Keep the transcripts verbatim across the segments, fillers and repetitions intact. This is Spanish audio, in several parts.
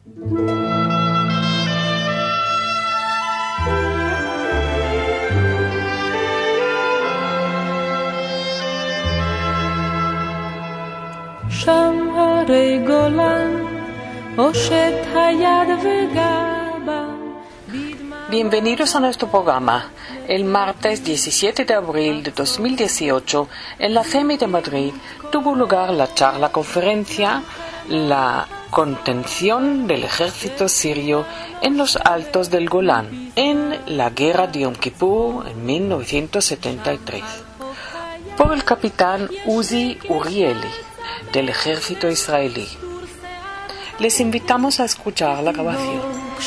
Bienvenidos a nuestro programa. El martes diecisiete de abril de dos mil dieciocho, en la FEMI de Madrid, tuvo lugar la charla conferencia La contención del ejército sirio en los altos del Golán en la guerra de Yom Kippur en mil novecientos setenta y tres, por el capitán Uzi Urieli del ejército israelí. Les invitamos a escuchar la grabación.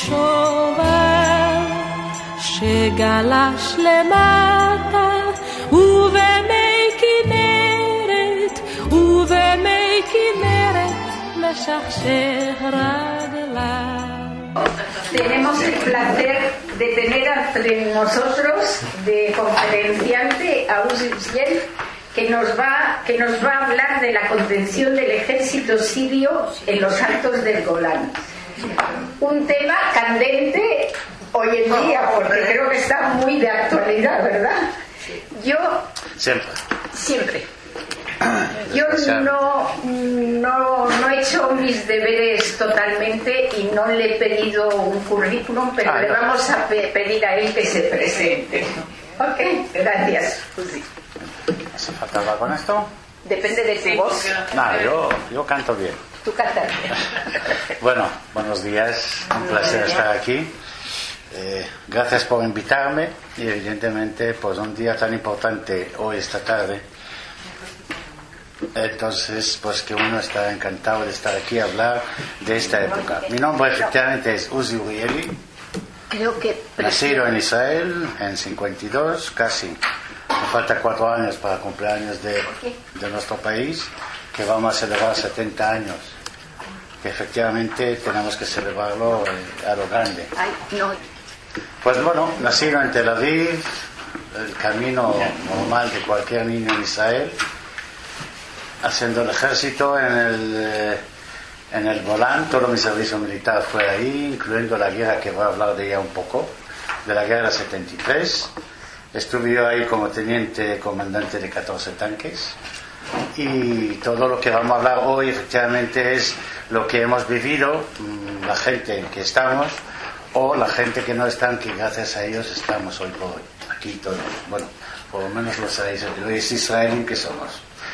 שגלש למטה ובמי כנרת ובמי כנרת משכשך רגליו. Tenemos el placer de tener entre nosotros de conferenciante a Uzi Urieli, que nos va que nos va a hablar de la contención del ejército sirio en los altos del Golán. Un tema candente hoy en día, porque creo que está muy de actualidad, ¿verdad? Yo siempre siempre yo no, no, no he hecho mis deberes totalmente y no le he pedido un currículum, pero ah, le no. vamos a pe- pedir a él que se presente. Ok, gracias. ¿Hace falta hablar con esto? Depende de tu voz. No, yo, yo canto bien. Tú cantas bien. Bueno, buenos días, un placer estar aquí. Eh, gracias por invitarme y evidentemente pues un día tan importante hoy esta tarde, entonces pues que uno está encantado de estar aquí a hablar de esta época. Mi nombre efectivamente es Uzi Urieli, creo que nacido en Israel en cincuenta y dos, casi me falta cuatro años para cumpleaños de, de nuestro país, que vamos a celebrar setenta años, que efectivamente tenemos que celebrarlo a lo grande. Ay, no. Pues bueno, nacido en Tel Aviv, el camino normal de cualquier niño en Israel, haciendo el ejército en el, eh, en el Golán. Todo mi servicio militar fue ahí, incluyendo la guerra que voy a hablar de ella un poco, de la guerra setenta y tres. Estuve yo ahí como teniente comandante de catorce tanques, y todo lo que vamos a hablar hoy efectivamente es lo que hemos vivido, la gente en que estamos, o la gente que no están, que gracias a ellos estamos hoy por hoy, aquí todos, bueno, por lo menos los es israelíes que somos.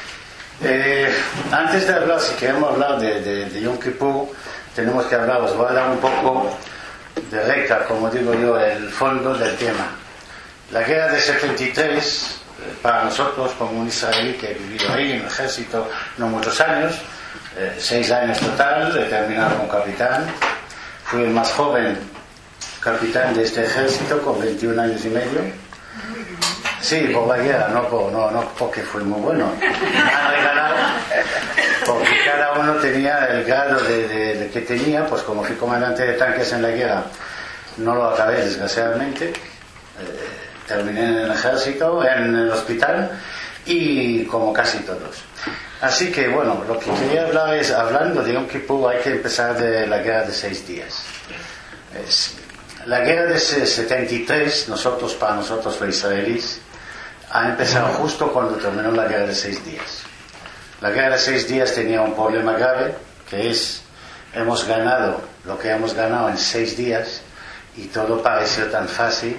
Eh, antes de hablar, si queremos hablar de, de, de Yom Kippur, tenemos que hablar, os voy a dar un poco de recta, como digo yo, el fondo del tema. La guerra de setenta y tres, para nosotros como un israelí que he vivido ahí en el ejército no muchos años, eh, seis años total, he terminado como capitán, fui el más joven capitán de este ejército con veintiún años y medio. Sí, por la guerra, no, por, no, no porque fui muy bueno, me han regalado, porque cada uno tenía el grado de, de, de que tenía. Pues como fui comandante de tanques en la guerra, no lo acabé desgraciadamente. eh, terminé en el ejército, en el hospital, y como casi todos. Así que bueno, lo que quería hablar es, hablando de Yom Kippur, hay que empezar de la guerra de seis días. Es, la guerra de setenta y tres, nosotros, para nosotros los israelíes, ha empezado justo cuando terminó la guerra de seis días. La guerra de seis días tenía un problema grave, que es, hemos ganado lo que hemos ganado en seis días, y todo pareció tan fácil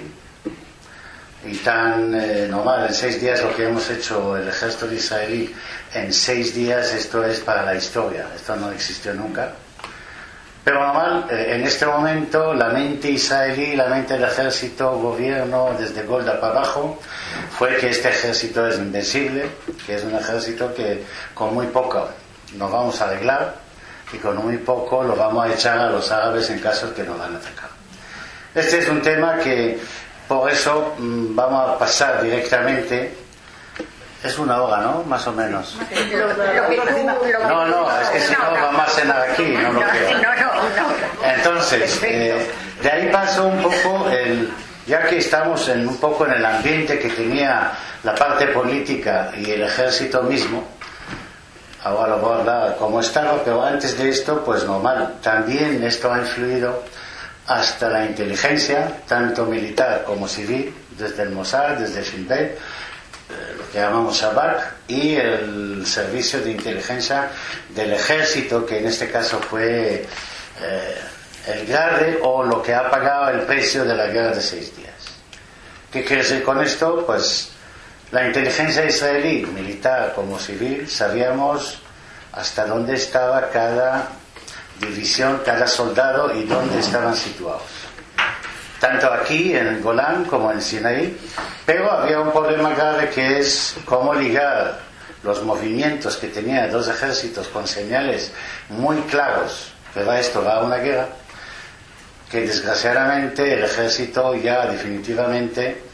y tan eh, normal. En seis días lo que hemos hecho el ejército israelí en seis días, esto es para la historia, esto no existió nunca. Pero normal, eh, en este momento la mente israelí, la mente del ejército, gobierno, desde Golda para abajo, fue que este ejército es invencible, que es un ejército que con muy poco nos vamos a arreglar, y con muy poco lo vamos a echar a los árabes en caso de que nos van a atacar. Este es un tema que por eso mmm, vamos a pasar directamente. Es una hora, ¿no? Más o menos. Lo, lo que tú, lo no, no, es que si no, no vamos a cenar aquí, no lo creo. No, no, no. Entonces, eh, de ahí pasó un poco el... Ya que estamos en un poco en el ambiente que tenía la parte política y el ejército mismo, ahora voy a hablar cómo estaba, pero antes de esto, pues normal, también esto ha influido hasta la inteligencia, tanto militar como civil, desde el Mossad, desde el Shin Bet, lo que llamamos Shabak, y el servicio de inteligencia del ejército, que en este caso fue eh, el Garde, o lo que ha pagado el precio de la guerra de seis días. ¿Qué quiere decir con esto? Pues la inteligencia israelí, militar como civil, sabíamos hasta dónde estaba cada división, cada soldado y dónde estaban situados. Tanto aquí en el Golán como en Sinaí, pero había un problema grave, que es cómo ligar los movimientos que tenían dos ejércitos con señales muy claros que va esto, va a una guerra, que desgraciadamente el ejército ya definitivamente eh,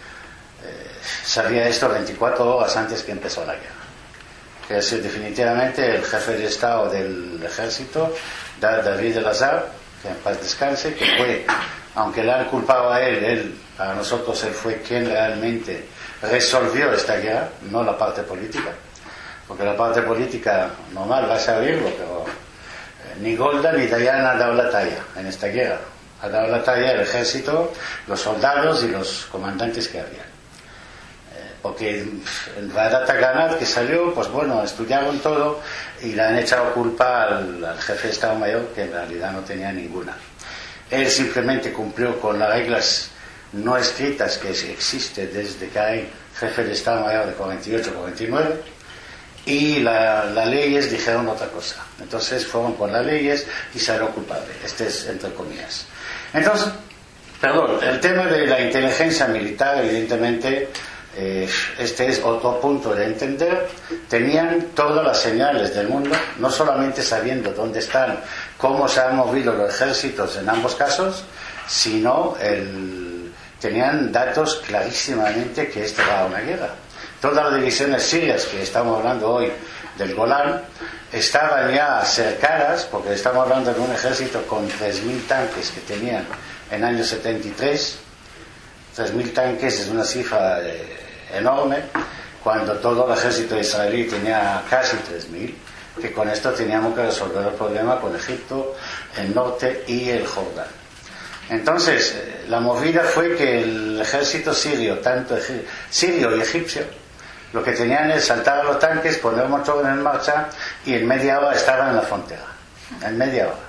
sabía esto veinticuatro horas antes que empezó la guerra. Que es definitivamente el jefe de Estado del ejército, David Elazar, que en paz descanse, que fue, aunque le han culpado a él, él, para nosotros él fue quien realmente resolvió esta guerra, no la parte política, porque la parte política normal va a saberlo, pero eh, ni Golda ni Dayan ha dado la talla en esta guerra. Ha dado la talla el ejército, los soldados y los comandantes que había. Eh, porque en Vadat Haganah, que salió, pues bueno, estudiaron todo y le han echado culpa al, al jefe de Estado Mayor, que en realidad no tenía ninguna. Él simplemente cumplió con las reglas no escritas que existen desde que hay jefe de Estado Mayor de cuarenta y ocho a cuarenta y nueve, y las la leyes dijeron otra cosa. Entonces fueron con las leyes y salió culpable. Este es entre comillas. Entonces, perdón, el tema de la inteligencia militar, evidentemente, eh, este es otro punto de entender. Tenían todas las señales del mundo, no solamente sabiendo dónde están, cómo se han movido los ejércitos en ambos casos, sino el, tenían datos clarísimamente que esto va a una guerra. Todas las divisiones sirias que estamos hablando hoy del Golán estaban ya cercadas, porque estamos hablando de un ejército con tres mil tanques que tenían en año setenta y tres. tres mil tanques es una cifra eh, enorme, cuando todo el ejército israelí tenía casi tres mil, que con esto teníamos que resolver el problema con Egipto, el norte y el Jordán. Entonces, eh, la movida fue que el ejército sirio, tanto eg- sirio y egipcio, lo que tenían es saltar a los tanques, poner un motor en marcha y en media hora estaban en la frontera. En media hora.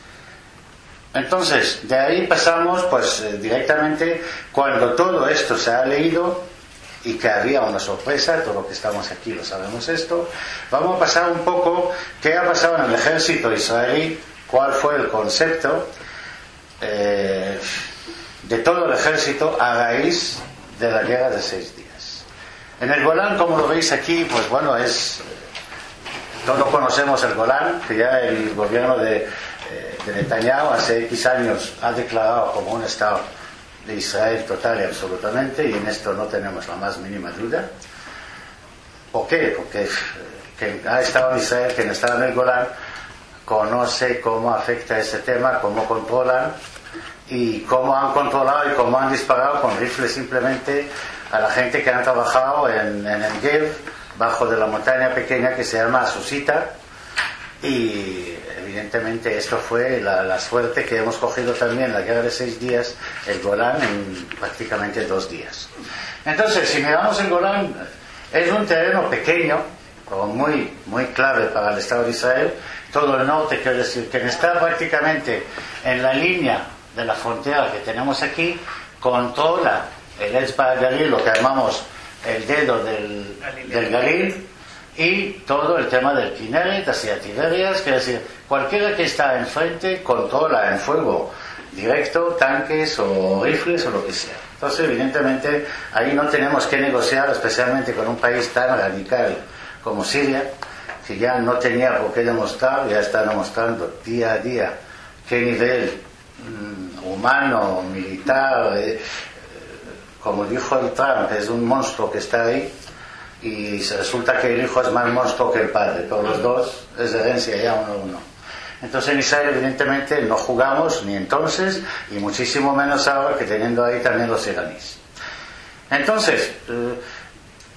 Entonces, de ahí pasamos pues eh, directamente, cuando todo esto se ha leído y que había una sorpresa, todo lo que estamos aquí lo sabemos esto, vamos a pasar un poco qué ha pasado en el ejército israelí, cuál fue el concepto eh, de todo el ejército a raíz de la guerra de seis días. En el Golán, como lo veis aquí, pues bueno, es todos conocemos el Golán, que ya el gobierno de, eh, de Netanyahu hace X años ha declarado como un estado de Israel total y absolutamente, y en esto no tenemos la más mínima duda. ¿Por qué? Porque quien ha estado en Israel, quien está en el Golán, conoce cómo afecta ese tema, cómo controlan y cómo han controlado y cómo han disparado con rifles simplemente a la gente que han trabajado en, en el Negev, bajo de la montaña pequeña que se llama Susita, y evidentemente esto fue la, la suerte que hemos cogido también en la guerra de seis días, el Golán en prácticamente dos días. Entonces, si miramos el Golán, es un terreno pequeño, pero muy, muy clave para el Estado de Israel. Todo el norte, quiero decir, que está prácticamente en la línea de la frontera que tenemos aquí, controla el Etzba Galil, lo que llamamos el dedo del, del Galil, y todo el tema del Kinneret hacia Tiberias, que es decir, cualquiera que está enfrente controla en fuego directo tanques o rifles o lo que sea. Entonces, evidentemente, ahí no tenemos que negociar, especialmente con un país tan radical como Siria, que ya no tenía por qué demostrar, ya está demostrando día a día qué nivel mm, humano, militar, eh, como dijo el Trump, es un monstruo que está ahí, y resulta que el hijo es más monstruo que el padre, todos los dos es herencia ya uno a uno. Entonces en Israel evidentemente no jugamos ni entonces, y muchísimo menos ahora, que teniendo ahí también los iraníes. Entonces, eh,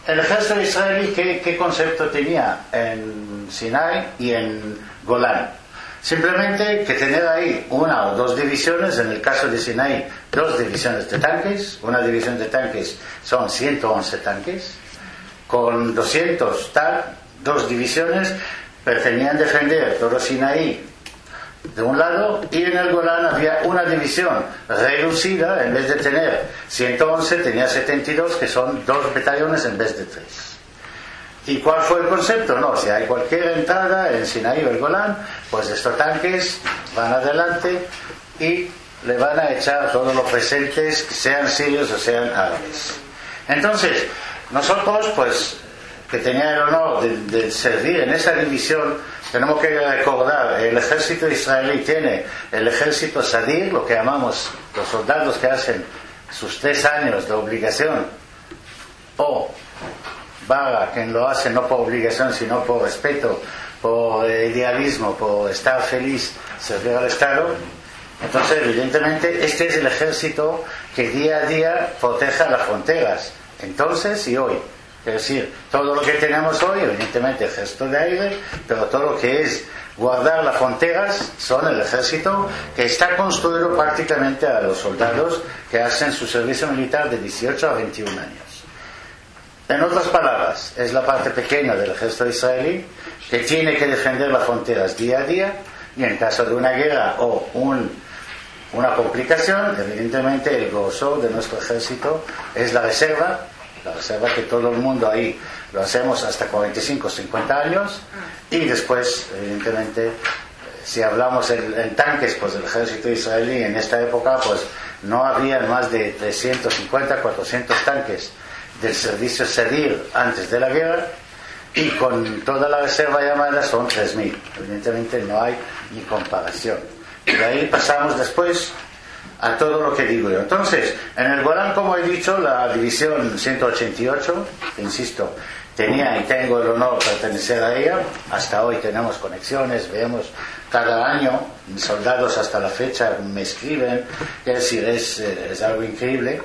el ejército israelí, ¿qué, qué concepto tenía en Sinai y en Golán? Simplemente que tener ahí una o dos divisiones, en el caso de Sinai, dos divisiones de tanques. Una división de tanques son ciento once tanques, con doscientos tal, dos divisiones, pretendían defender todo Sinaí de un lado, y en el Golán había una división reducida, en vez de tener ciento once tenía setenta y dos, que son dos batallones en vez de tres. ¿Y cuál fue el concepto? No, si hay cualquier entrada en Sinaí o el Golán, pues estos tanques van adelante y le van a echar todos los presentes, sean sirios o sean árabes. Entonces, nosotros, pues, que tenía el honor de, de servir en esa división, tenemos que recordar, el ejército israelí tiene el ejército Sadir, lo que llamamos los soldados que hacen sus tres años de obligación, o Baga, quien lo hace no por obligación, sino por respeto, por idealismo, por estar feliz, servir al Estado. Entonces, evidentemente, este es el ejército que día a día protege las fronteras, entonces y hoy. Es decir, todo lo que tenemos hoy, evidentemente, ejército de aire, pero todo lo que es guardar las fronteras son el ejército que está construido prácticamente a los soldados que hacen su servicio militar de dieciocho a veintiún años. En otras palabras, es la parte pequeña del ejército israelí que tiene que defender las fronteras día a día, y en caso de una guerra o un, una complicación, evidentemente el grosso de nuestro ejército es la reserva, la reserva que todo el mundo ahí lo hacemos hasta cuarenta y cinco, cincuenta años, y después, evidentemente, si hablamos en, en tanques, pues el ejército israelí en esta época, pues no había más de trescientos cincuenta, cuatrocientos tanques del servicio Sadir antes de la guerra, y con toda la reserva llamada son tres mil. Evidentemente no hay ni comparación. Y de ahí pasamos después a todo lo que digo yo. Entonces, en el Golán, como he dicho, la división ciento ochenta y ocho, insisto, tenía y tengo el honor de pertenecer a ella. Hasta hoy tenemos conexiones, vemos cada año, soldados hasta la fecha me escriben, es decir, es, es algo increíble.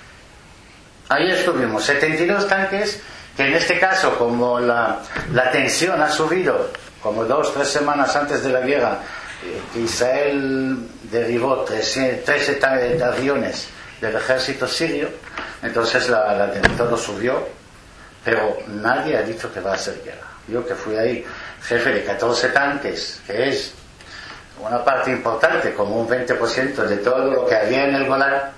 Ahí estuvimos, setenta y dos tanques, que en este caso, como la, la tensión ha subido, como dos, tres semanas antes de la guerra, que Israel derribó trece aviones del ejército sirio, entonces la, la, todo subió, pero nadie ha dicho que va a ser guerra. Yo, que fui ahí jefe de catorce tanques, que es una parte importante, como un veinte por ciento de todo lo que había en el Golán,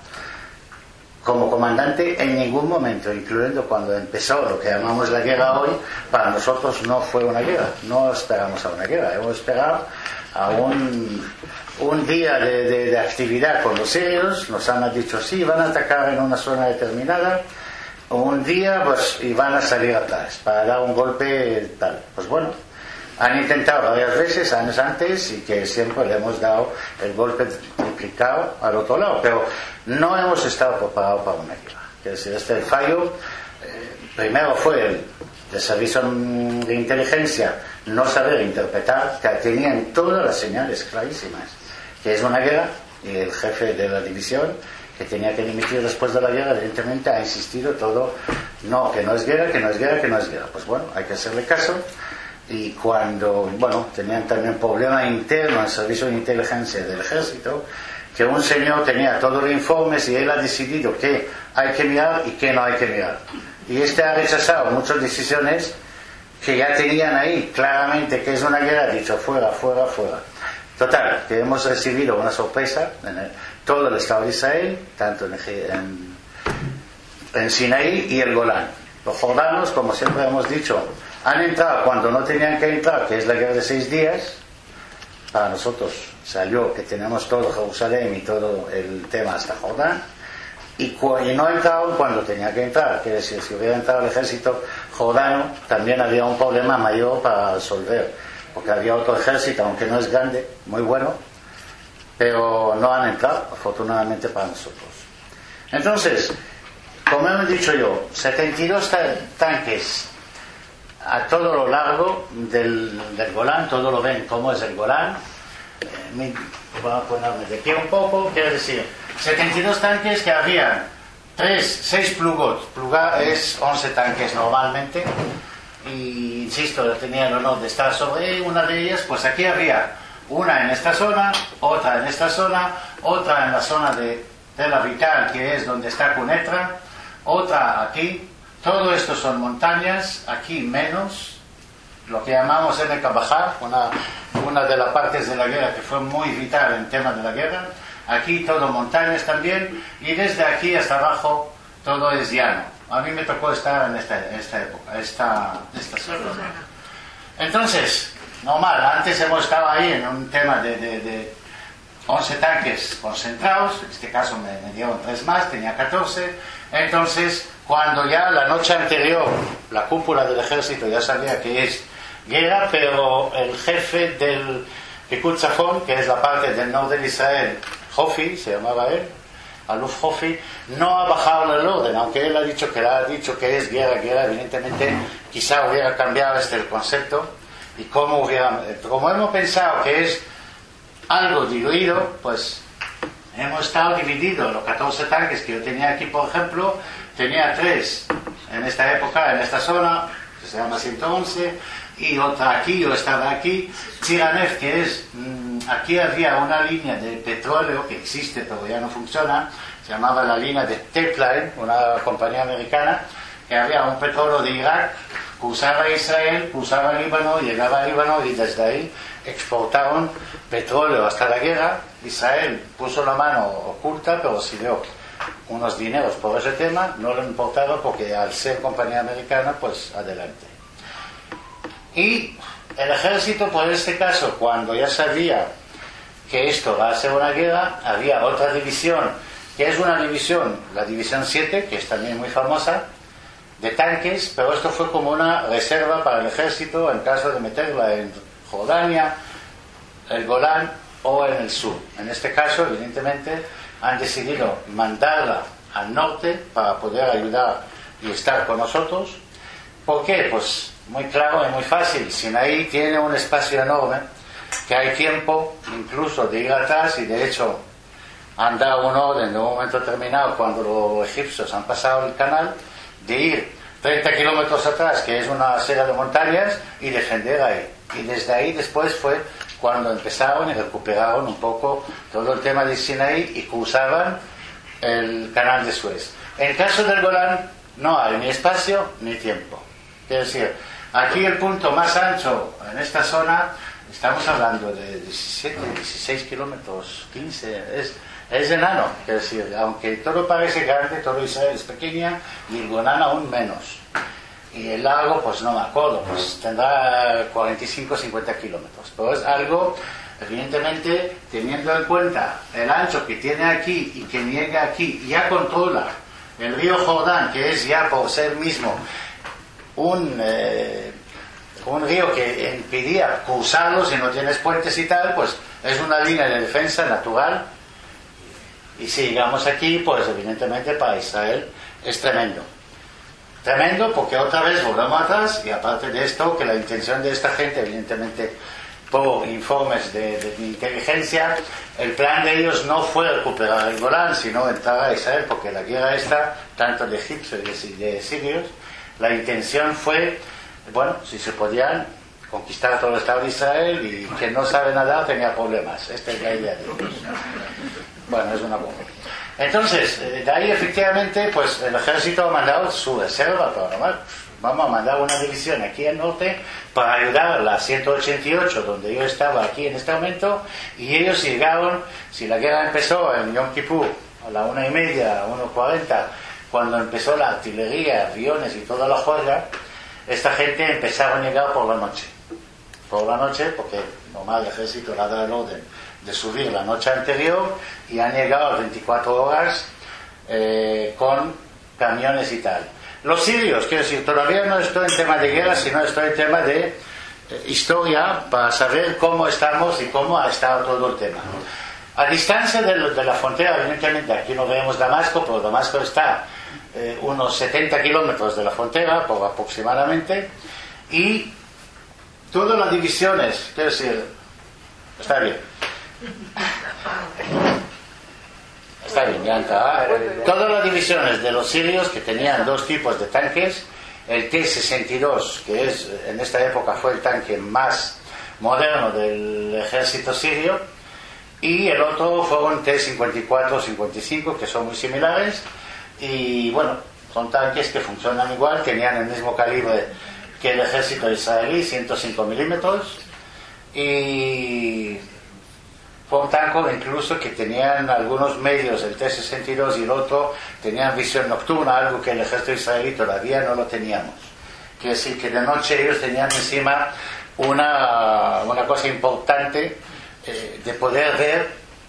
como comandante, en ningún momento, incluyendo cuando empezó lo que llamamos la guerra hoy, para nosotros no fue una guerra, no esperamos a una guerra, hemos esperado a un, un día de, de, de actividad con los sirios. Nos han dicho sí, van a atacar en una zona determinada, un día pues y van a salir atrás para dar un golpe tal. Pues bueno, han intentado varias veces años antes, y que siempre le hemos dado el golpe duplicado al otro lado, pero no hemos estado preparados para una guerra. Es decir, este el fallo, eh, primero fue el de servicio de inteligencia, no saber interpretar, que tenían todas las señales clarísimas que es una guerra, y el jefe de la división, que tenía que dimitir después de la guerra, evidentemente ha insistido todo, no, que no es guerra, que no es guerra, que no es guerra. Pues bueno, hay que hacerle caso. Y cuando, bueno, tenían también un problema interno en el servicio de inteligencia del ejército, que un señor tenía todos los informes y él ha decidido qué hay que mirar y qué no hay que mirar. Y este ha rechazado muchas decisiones que ya tenían ahí claramente que es una guerra, ha dicho fuera, fuera, fuera. Total, que hemos recibido una sorpresa en el, todo el Estado de Israel, tanto en, en, en Sinaí y el Golán. Los jordanos, como siempre hemos dicho, han entrado cuando no tenían que entrar, que es la guerra de seis días. Para nosotros salió que tenemos todo Jerusalén y todo el tema hasta Jordán, y, cu- y no entraron cuando tenía que entrar. Quiere decir, si hubiera entrado el ejército jordano, también había un problema mayor para resolver, porque había otro ejército, aunque no es grande, muy bueno, pero no han entrado, afortunadamente para nosotros. Entonces, como he dicho yo, setenta y dos ta- tanques a todo lo largo del, del Golán, todo lo ven cómo es el Golán. Eh, mi, voy a ponerme de pie un poco, quiero decir, setenta y dos tanques que habían tres, seis plugot. Pluga es once tanques normalmente. Y insisto, yo tenía el honor de estar sobre una de ellas. Pues aquí había una en esta zona, otra en esta zona, otra en la zona de Tela Vital, que es donde está Cunetra, otra aquí. Todo esto son montañas, aquí menos, lo que llamamos M K Bajar, una, una de las partes de la guerra que fue muy vital en tema de la guerra. Aquí todo montañas también, y desde aquí hasta abajo todo es llano. A mí me tocó estar en esta, en esta época, esta, esta zona. Entonces, normal, antes hemos estado ahí en un tema de, de, de once tanques concentrados, en este caso me, me dieron tres más, tenía catorce. Entonces, cuando ya la noche anterior la cúpula del ejército ya sabía que es guerra, pero el jefe del Picud Zafón, que es la parte del norte de Israel, Hofi, se llamaba él, Aluf Hofi, no ha bajado el orden, aunque él ha dicho que ha dicho que es guerra, guerra, evidentemente quizá hubiera cambiado este el concepto, y como hubiera, como hemos pensado que es algo diluido, pues hemos estado divididos. Los catorce tanques que yo tenía aquí, por ejemplo, tenía tres en esta época, en esta zona, que se llama ciento once, y otra aquí, yo estaba aquí, Tziranev, que es, mmm, aquí había una línea de petróleo que existe, pero ya no funciona, se llamaba la línea de Tepline, una compañía americana, que había un petróleo de Irak, que usaba Israel, que usaba Líbano, llegaba a Líbano, y desde ahí exportaron petróleo hasta la guerra. Israel puso la mano oculta, pero sí dio unos dineros por ese tema, no le importaba porque al ser compañía americana, pues adelante. Y el ejército, por este caso, cuando ya sabía que esto va a ser una guerra, había otra división, que es una división, la división siete, que es también muy famosa, de tanques, pero esto fue como una reserva para el ejército en caso de meterla en Jordania, el Golán o en el sur. En este caso, evidentemente, han decidido mandarla al norte para poder ayudar y estar con nosotros. ¿Por qué? Pues muy claro y muy fácil. Sinaí tiene un espacio enorme, que hay tiempo incluso de ir atrás, y de hecho han dado un orden de un momento determinado, cuando los egipcios han pasado el canal, de ir treinta kilómetros atrás, que es una serie de montañas, y defender ahí. Y desde ahí después fue cuando empezaron y recuperaron un poco todo el tema de Sinaí y cruzaban el canal de Suez. En el caso del Golán no hay ni espacio ni tiempo. Es decir, aquí el punto más ancho en esta zona, estamos hablando de diecisiete, dieciséis kilómetros, quince, es, es enano. Es decir, aunque todo parece grande, todo Israel es pequeña, y el Golán aún menos. Y el largo, pues no me acuerdo, pues tendrá cuarenta y cinco, cincuenta kilómetros. Pero es algo, evidentemente, teniendo en cuenta el ancho que tiene aquí y que llega aquí, ya controla el río Jordán, que es ya por ser mismo un, eh, un río que impedía cruzarlo si no tienes puentes y tal, pues es una línea de defensa natural. Y si llegamos aquí, pues evidentemente para Israel es tremendo. Tremendo, porque otra vez volvemos atrás, y aparte de esto, que la intención de esta gente, evidentemente por informes de, de, de inteligencia, el plan de ellos no fue recuperar el Golán, sino entrar a Israel, porque la guerra esta, tanto de egipcios y de, de sirios, la intención fue, bueno, si se podían conquistar todo el Estado de Israel, y quien no sabe nadar tenía problemas. Esta es la idea de ellos. Bueno, es una bomba. Entonces, de ahí efectivamente, pues el ejército ha mandado su reserva, pero normal, vamos a mandar una división aquí al norte para ayudar a la ciento ochenta y ocho, donde yo estaba aquí en este momento, y ellos llegaron, si la guerra empezó en Yom Kippur, a la una y media, a una cuarenta, cuando empezó la artillería, aviones y toda la joya, esta gente empezaba a llegar por la noche. Por la noche, porque normal el ejército le ha dado el orden de subir la noche anterior, y han llegado a veinticuatro horas eh, con camiones y tal. Los sirios, quiero decir, todavía no estoy en tema de guerra, sino estoy en tema de eh, historia, para saber cómo estamos y cómo ha estado todo el tema. A distancia de, de la frontera, evidentemente aquí no vemos Damasco, pero Damasco está eh, unos setenta kilómetros de la frontera, por aproximadamente, y todas las divisiones, quiero decir, está bien. Está está bien, ya entra. Todas las divisiones de los sirios que tenían dos tipos de tanques, el T sesenta y dos, que es en esta época fue el tanque más moderno del ejército sirio, y el otro fue un T cincuenta y cuatro cincuenta y cinco, que son muy similares, y bueno, son tanques que funcionan igual, tenían el mismo calibre que el ejército israelí, ciento cinco milímetros, y fue un tanque incluso que tenían algunos medios, el T sesenta y dos y el otro tenían visión nocturna, algo que el ejército israelí todavía no lo teníamos. Quiere decir que de noche ellos tenían encima una, una cosa importante eh, de poder ver,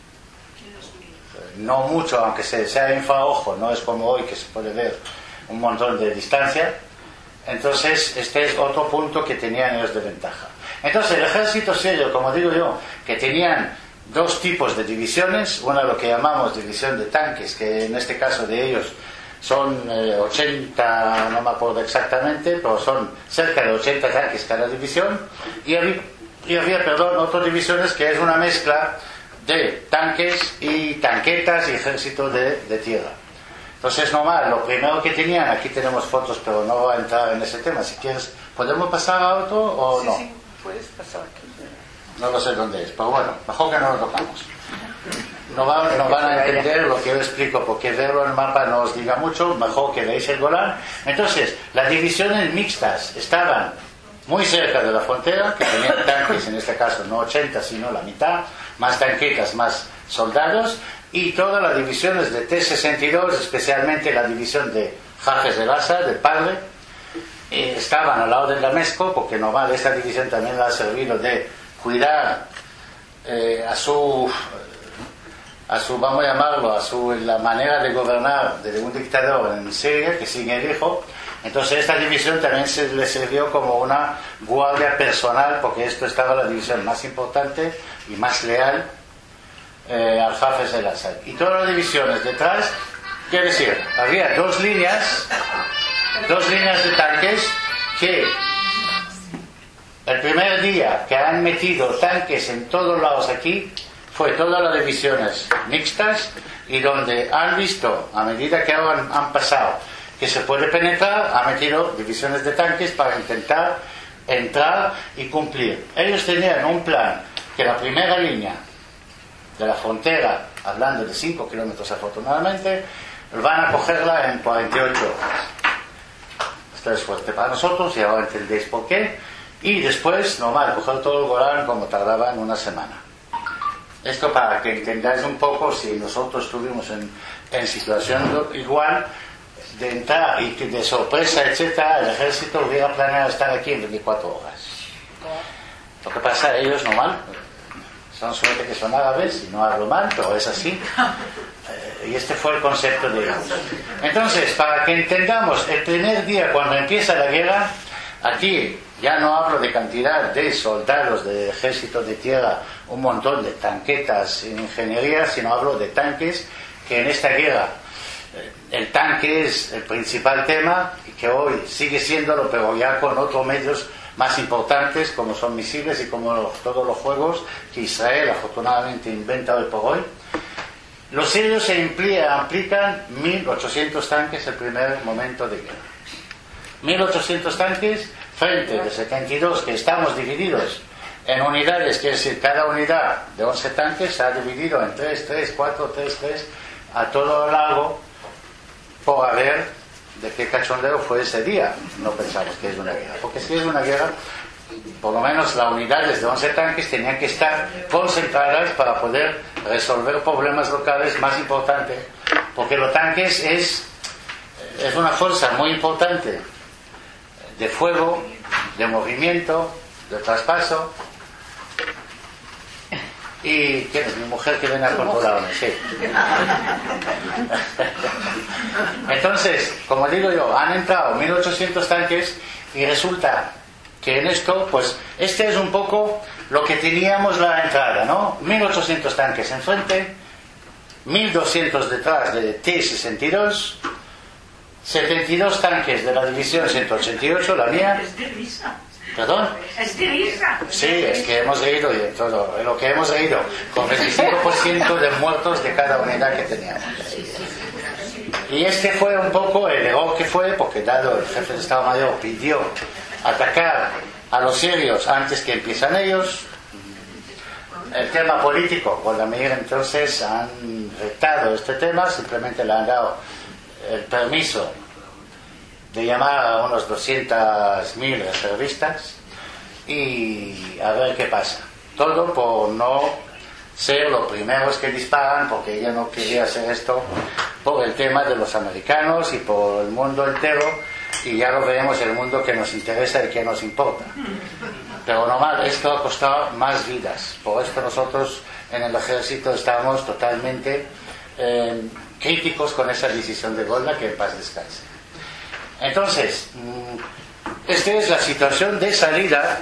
no mucho, aunque sea infraojo, no es como hoy que se puede ver un montón de distancia. Entonces este es otro punto que tenían ellos de ventaja. Entonces el ejército sirio, como digo yo, que tenían dos tipos de divisiones, una lo que llamamos división de tanques, que en este caso de ellos son eh, ochenta, no me acuerdo exactamente, pero son cerca de ochenta tanques cada división, y había, y había perdón, otras divisiones que es una mezcla de tanques y tanquetas y ejército de, de tierra. Entonces, normal, lo primero que tenían, aquí tenemos fotos, pero no voy a entrar en ese tema. Si quieres, ¿podemos pasar a otro o sí, no? Sí, puedes pasar aquí. No lo sé dónde es, pero bueno, mejor que no lo tocamos. No, va, no van a entender lo que yo explico, porque verlo en el mapa no os diga mucho, mejor que veáis el Golán. Entonces, las divisiones mixtas estaban muy cerca de la frontera, que tenían tanques, en este caso no ochenta, sino la mitad, más tanquetas, más soldados, y todas las divisiones de T sesenta y dos, especialmente la división de Hafez el-Assad, del padre, eh, estaban al lado del Damasco, porque normal esta división también le ha servido de cuidar eh, a su a su, vamos a llamarlo, a su la manera de gobernar de un dictador en Siria, que sigue el hijo. Entonces esta división también se le sirvió como una guardia personal, porque esto estaba la división más importante y más leal eh, al Hafez el-Assad. Y todas las divisiones detrás, quiere decir, había dos líneas dos líneas de tanques que el primer día que han metido tanques en todos lados aquí fue todas las divisiones mixtas, y donde han visto, a medida que han, han pasado, que se puede penetrar, ha metido divisiones de tanques para intentar entrar y cumplir. Ellos tenían un plan que la primera línea de la frontera, hablando de cinco kilómetros afortunadamente, van a cogerla en cuarenta y ocho horas. Esto es fuerte para nosotros y ahora entendéis por qué. Y después, normal, coger todo el Golán como tardaba en una semana. Esto para que entendáis un poco, si nosotros estuvimos en, en situación igual, de entrar y de sorpresa, etcétera, el ejército hubiera planeado estar aquí en veinticuatro horas. Lo que pasa, ellos normal, son suerte que son árabes y no hablo mal, pero es así. Eh, y este fue el concepto de ellos. Entonces, para que entendamos, el primer día cuando empieza la guerra, aquí ya no hablo de cantidad de soldados de ejército de tierra, un montón de tanquetas en ingeniería, sino hablo de tanques, que en esta guerra eh, el tanque es el principal tema, y que hoy sigue siéndolo, pero ya con otros medios más importantes, como son misiles y como los, todos los juegos que Israel afortunadamente inventa hoy por hoy. Los sirios se implica, aplican mil ochocientos tanques el primer momento de guerra. mil ochocientos tanques frente de setenta y dos, que estamos divididos en unidades, quiere decir, cada unidad de once tanques se ha dividido en tres, tres, cuatro, tres, tres, a todo lo largo, por a ver de qué cachondeo fue ese día. No pensamos que es una guerra, porque si es una guerra, por lo menos las unidades de once tanques tenían que estar concentradas para poder resolver problemas locales más importantes, porque los tanques es, es una fuerza muy importante de fuego, de movimiento, de traspaso. ¿Y quién es? Mi mujer que viene a controlarme, sí. Entonces, como digo yo, han entrado mil ochocientos tanques y resulta que en esto, pues, este es un poco lo que teníamos la entrada, ¿no? mil ochocientos tanques enfrente, mil doscientos detrás de T sesenta y dos, setenta y dos tanques de la división ciento ochenta y ocho, la mía, ¿Perdón? Es de risa. Sí, es que hemos reído y todo, lo que hemos reído, con veinticinco por ciento de muertos de cada unidad que teníamos. Y este fue un poco el error que fue, porque dado el jefe de Estado Mayor pidió atacar a los sirios antes que empiezan ellos. El tema político, Golda Meir entonces han retado este tema, simplemente le han dado el permiso de llamar a unos doscientos mil reservistas y a ver qué pasa. Todo por no ser los primeros que disparan, porque ella no quería hacer esto por el tema de los americanos y por el mundo entero, y ya lo veremos, el mundo que nos interesa y que nos importa. Pero normal, esto ha costado más vidas. Por esto nosotros en el ejército estamos totalmente eh, críticos con esa decisión de Golda, que en paz descanse. Entonces, esta es la situación de salida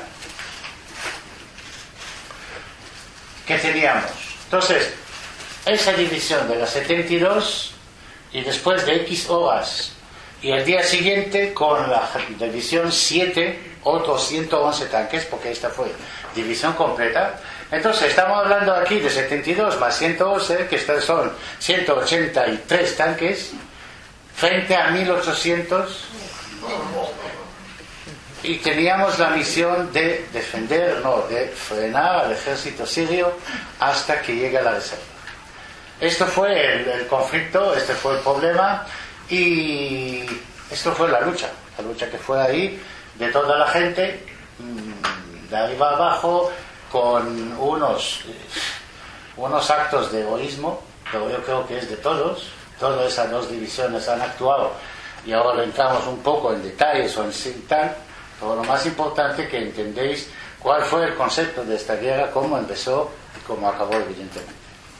que teníamos. Entonces, esa división de las setenta y dos y después de X horas y el día siguiente con la división siete, otros ciento once tanques, porque esta fue división completa. Entonces estamos hablando aquí de setenta y dos más ciento once, que estos son ciento ochenta y tres tanques frente a mil ochocientos, y teníamos la misión de defender, no, de frenar al ejército sirio hasta que llegue la reserva. Esto fue el, el conflicto, este fue el problema, y esto fue la lucha, la lucha que fue ahí de toda la gente, de arriba abajo, con unos, unos actos de egoísmo, pero yo creo que es de todos. Todas esas dos divisiones han actuado, y ahora entramos un poco en detalles o en sí tal, pero lo más importante que entendéis cuál fue el concepto de esta guerra, cómo empezó y cómo acabó, evidentemente.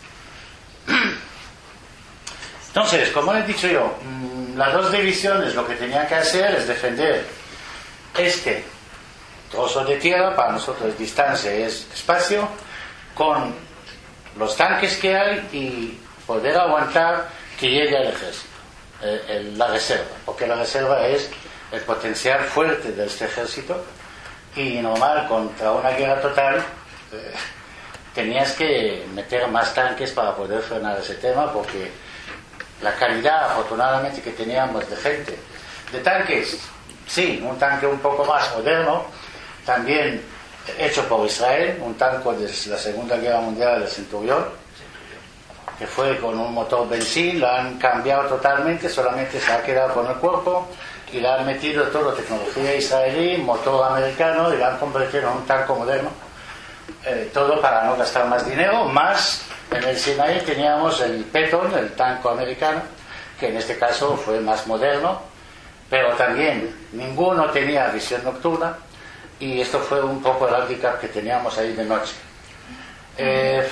Entonces, como he dicho yo, las dos divisiones lo que tenían que hacer es defender este trozo de tierra, para nosotros distancia es espacio, con los tanques que hay y poder aguantar que llegue al ejército, eh, el, la reserva, porque la reserva es el potencial fuerte de este ejército, y normal, contra una guerra total eh, tenías que meter más tanques para poder frenar ese tema, porque la calidad afortunadamente que teníamos de gente, de tanques, sí, un tanque un poco más moderno, también hecho por Israel, un tanque de la Segunda Guerra Mundial, el Centurión, que fue con un motor benzín, lo han cambiado totalmente, solamente se ha quedado con el cuerpo y le han metido toda tecnología israelí, motor americano, y lo han convertido en un tanque moderno, eh, todo para no gastar más dinero. Más en el Sinaí teníamos el Patton, el tanque americano, que en este caso fue más moderno, pero también ninguno tenía visión nocturna, y esto fue un poco el handicap que teníamos ahí de noche. Eh,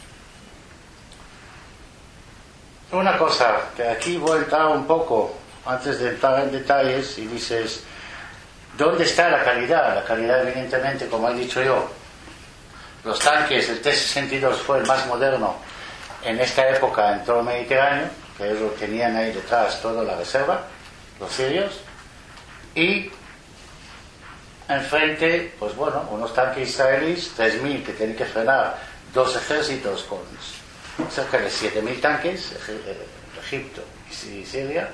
una cosa, que aquí voy a entrar un poco, antes de entrar en detalles, y dices, ¿dónde está la calidad? La calidad, evidentemente, como he dicho yo, los tanques, el T sesenta y dos fue el más moderno en esta época en todo el Mediterráneo, que ellos tenían ahí detrás toda la reserva, los sirios, y enfrente, pues bueno, unos tanques israelíes, tres mil, que tienen que frenar dos ejércitos con cerca de siete mil tanques, Egipto y Siria.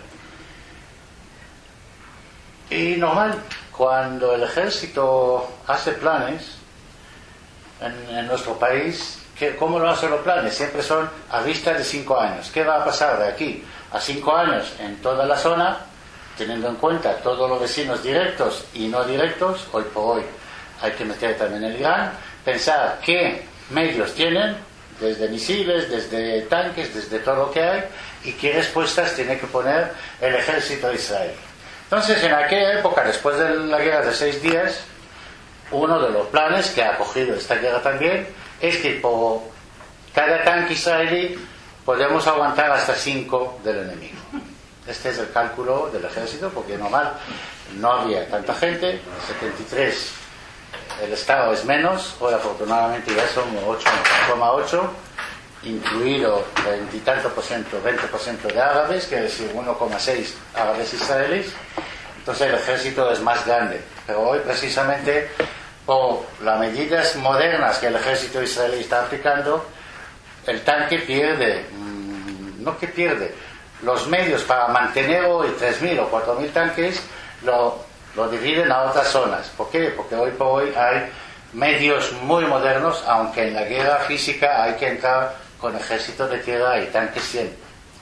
Y normal, cuando el ejército hace planes en, en nuestro país, ¿qué, ¿cómo lo hacen los planes? Siempre son a vista de cinco años. ¿Qué va a pasar de aquí a cinco años en toda la zona? Teniendo en cuenta todos los vecinos directos y no directos, hoy por hoy hay que meter también el Irán, pensar qué medios tienen, desde misiles, desde tanques, desde todo lo que hay, y qué respuestas tiene que poner el ejército de Israel. Entonces, en aquella época, después de la guerra de seis días, uno de los planes que ha cogido esta guerra también es que por cada tanque israelí podemos aguantar hasta cinco del enemigo. Este es el cálculo del ejército, porque normal no había tanta gente, setenta y tres, el Estado es menos, hoy afortunadamente ya somos ocho coma ocho, incluido veinte y tanto por ciento, veinte por ciento de árabes, que es decir uno coma seis árabes israelíes. entonces el ejército es más grande. Pero hoy precisamente por las medidas modernas que el ejército israelí está aplicando, el tanque pierde, mmm, no que pierde, los medios para mantener hoy tres mil o cuatro mil tanques lo, lo dividen a otras zonas. ¿Por qué? Porque hoy por hoy hay medios muy modernos, aunque en la guerra física hay que entrar con ejército de tierra y tanques siempre.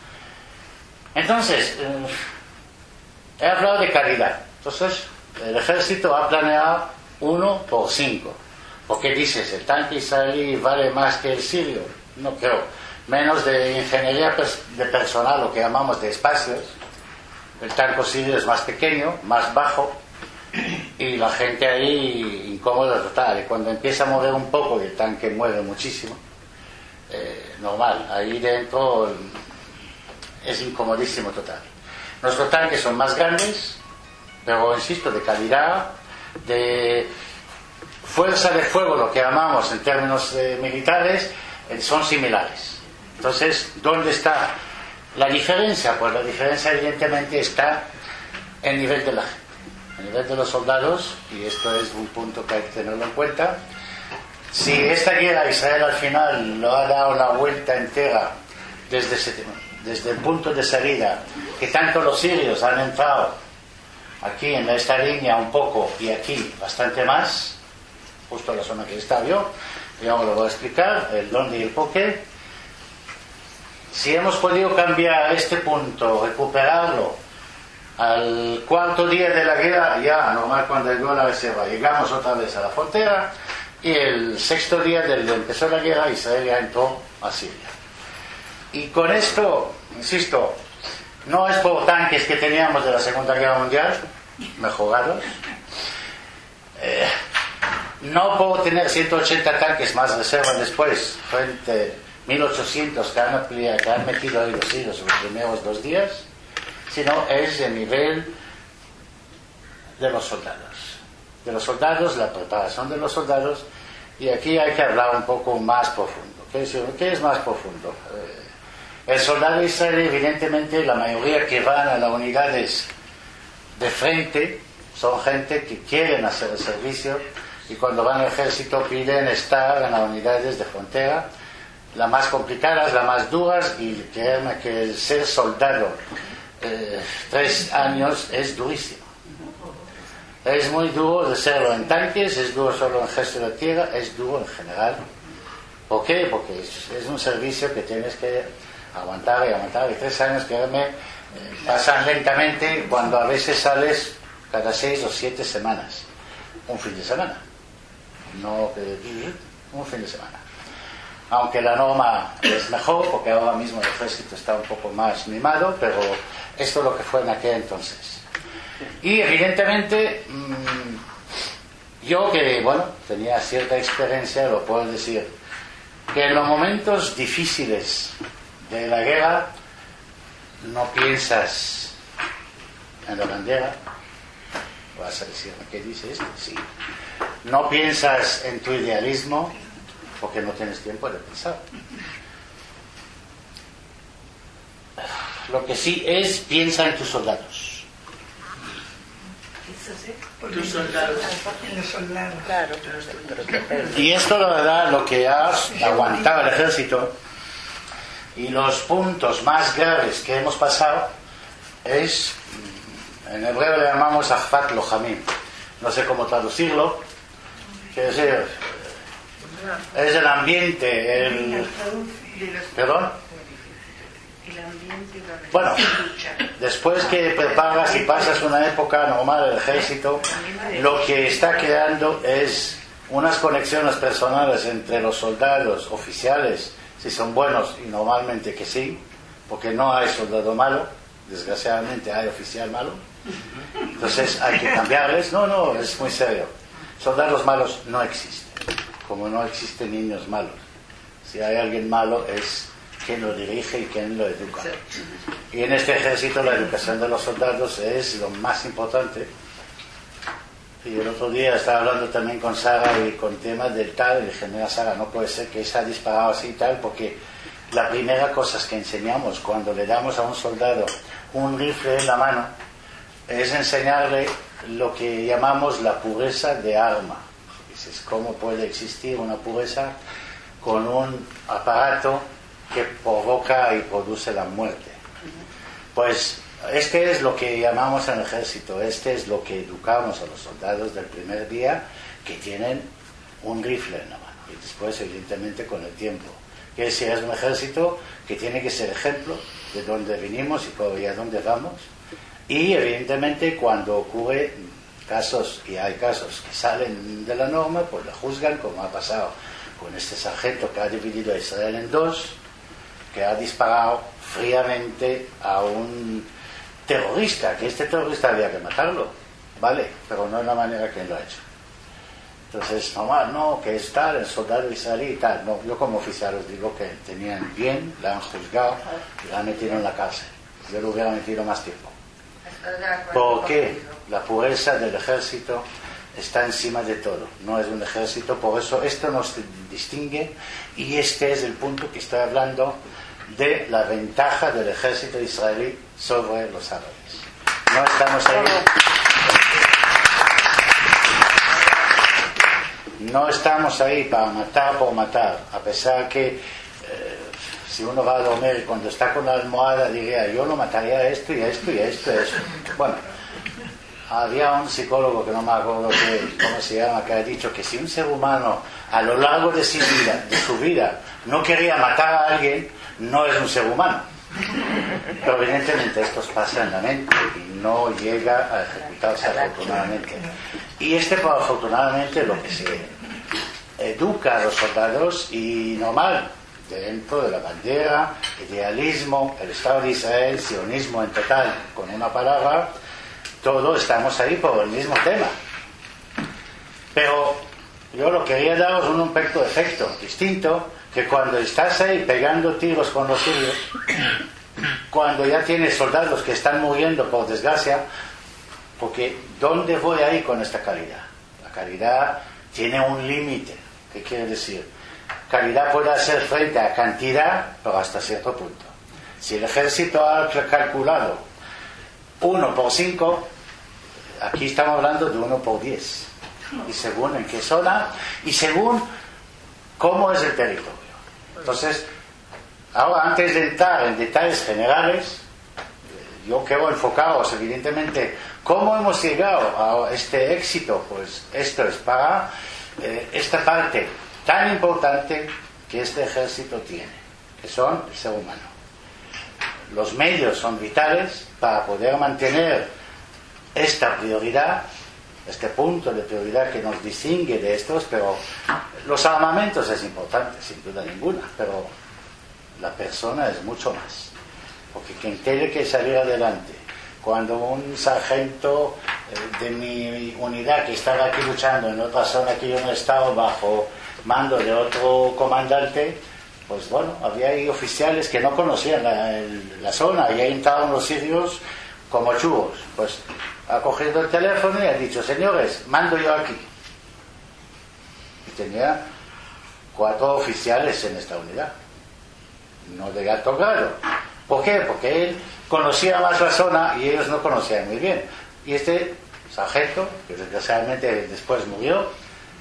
Entonces, eh, he hablado de calidad. Entonces, el ejército ha planeado uno por cinco. ¿Por qué dices? ¿El tanque israelí vale más que el sirio? No creo. Menos de ingeniería de personal, lo que llamamos de espacios. El tanque sirio es más pequeño, más bajo, y la gente ahí incómoda total. Y cuando empieza a mover un poco y el tanque mueve muchísimo, eh, normal, ahí dentro es incomodísimo total. Nuestros tanques son más grandes, pero insisto, de calidad, de fuerza de fuego, lo que llamamos en términos eh, militares, eh, son similares. Entonces, ¿dónde está la diferencia? Pues la diferencia evidentemente está en el nivel de la gente, en el nivel de los soldados, y esto es un punto que hay que tenerlo en cuenta. Si esta guerra Israel al final lo ha dado la vuelta entera desde, ese, desde el punto de salida, que tanto los sirios han entrado aquí en esta línea un poco y aquí bastante más, justo la zona que está yo, yo lo voy a explicar, el dónde y el por qué. Si hemos podido cambiar este punto, recuperarlo al cuarto día de la guerra, ya normal cuando llegó la reserva, llegamos otra vez a la frontera, y el sexto día desde que empezó la guerra, Israel ya entró a Siria. Y con esto, insisto, no es por tanques que teníamos de la Segunda Guerra Mundial, mejorados, eh, no por tener ciento ochenta tanques más reserva después, frente a mil ochocientos que han, que han metido ahí los sirios los primeros dos días, sino es el nivel de los soldados. De los soldados, la preparación de los soldados, y aquí hay que hablar un poco más profundo. ¿Qué es, qué es más profundo? Eh, el soldado israelí, evidentemente, la mayoría que van a las unidades de frente son gente que quieren hacer el servicio, y cuando van al ejército piden estar en las unidades de frontera, las más complicadas, las más duras, y créanme que el ser soldado eh, tres años es durísimo. Es muy duro de serlo en tanques, es duro solo en ejército de tierra, es duro en general. ¿Por qué? Porque es, es un servicio que tienes que aguantar y aguantar, y tres años, créanme, eh, pasan lentamente cuando a veces sales cada seis o siete semanas. Un fin de semana. No, eh, un fin de semana. Aunque la norma es mejor, porque ahora mismo el ejército está un poco más mimado, pero esto es lo que fue en aquel entonces. Y evidentemente, mmm, yo que, bueno, tenía cierta experiencia, lo puedo decir, que en los momentos difíciles de la guerra no piensas en la bandera. Vas a decirme, ¿qué dice esto? Sí. No piensas en tu idealismo, porque no tienes tiempo de pensar. Lo que sí es, piensa en tus soldados. Tus soldados. En los soldados. Claro. Y esto, la verdad, lo que ha aguantado el ejército, y los puntos más graves que hemos pasado, es, en hebreo le llamamos Ahfat Lojamim. No sé cómo traducirlo. Quiere decir, es el ambiente, el... ¿Perdón? Bueno, después que preparas y pasas una época normal del ejército, lo que está creando es unas conexiones personales entre los soldados oficiales, si son buenos, y normalmente que sí, porque no hay soldado malo, desgraciadamente hay oficial malo, entonces hay que cambiarles. No, no, es muy serio. Soldados malos no existen, como no existen niños malos. Si hay alguien malo es quien lo dirige y quien lo educa. Y en este ejército la educación de los soldados es lo más importante. Y el otro día estaba hablando también con Sara y con temas del tal, y le dije, mira Sara, no puede ser que se ha disparado así y tal, porque la primera cosa que enseñamos cuando le damos a un soldado un rifle en la mano, es enseñarle lo que llamamos la pureza de alma. Dices, ¿cómo puede existir una pureza con un aparato que provoca y produce la muerte? Pues este es lo que llamamos en el ejército, este es lo que educamos a los soldados del primer día, que tienen un rifle en la mano, y después evidentemente con el tiempo. Que si es un ejército que tiene que ser ejemplo de dónde venimos y a dónde vamos, y evidentemente cuando ocurre casos, y hay casos que salen de la norma, pues la juzgan, como ha pasado con este sargento que ha dividido a Israel en dos, que ha disparado fríamente a un terrorista, que este terrorista había que matarlo, vale, pero no de la manera que él lo ha hecho. Entonces, no, no, que es tal, el soldado israelí y tal. No, yo como oficial os digo que tenían bien, la han juzgado y la han metido en la cárcel. Yo lo hubiera metido más tiempo. ¿Por qué? La pureza del ejército está encima de todo. No es un ejército, por eso esto nos distingue, y este es el punto que estoy hablando de la ventaja del ejército israelí sobre los árabes. No estamos ahí. No estamos ahí para matar por matar, a pesar que eh, si uno va a dormir y cuando está con la almohada diría, yo lo mataría a esto y a esto y a esto y a esto. Bueno, había un psicólogo que no me acuerdo que, cómo se llama, que ha dicho que si un ser humano a lo largo de su vida, de su vida no quería matar a alguien, no es un ser humano. Pero evidentemente esto pasa en la mente y no llega a ejecutarse afortunadamente. Y este, afortunadamente, lo que se educa a los soldados, y normal, dentro de la bandera, idealismo, el Estado de Israel, sionismo en total, con una palabra, todos estamos ahí por el mismo tema. Pero yo lo quería daros un aspecto de efecto distinto, que cuando estás ahí pegando tiros con los sirios, cuando ya tienes soldados que están muriendo por desgracia, porque ¿dónde voy ahí con esta caridad? La caridad tiene un límite. ¿Qué quiere decir? Caridad puede hacer frente a cantidad, pero hasta cierto punto. Si el ejército ha calculado uno por cinco, aquí estamos hablando de uno por diez. Y según en qué zona, y según cómo es el territorio. Entonces, ahora antes de entrar en detalles generales, yo quiero enfocaros evidentemente cómo hemos llegado a este éxito. Pues esto es para eh, esta parte tan importante que este ejército tiene, que son el ser humano. Los medios son vitales para poder mantener esta prioridad, este punto de prioridad que nos distingue de estos, pero los armamentos es importante, sin duda ninguna, pero la persona es mucho más, porque quien tiene que salir adelante, cuando un sargento eh, de mi unidad que estaba aquí luchando en otra zona que yo no estaba bajo mando de otro comandante, pues bueno, había ahí oficiales que no conocían la, el, la zona, y ahí entraban los sirios como churros. Pues ha cogido el teléfono y ha dicho, señores, mando yo aquí. Y tenía cuatro oficiales en esta unidad, no de alto grado. ¿Por qué? Porque él conocía más la zona y ellos no conocían muy bien. Y este sargento, que desgraciadamente después murió,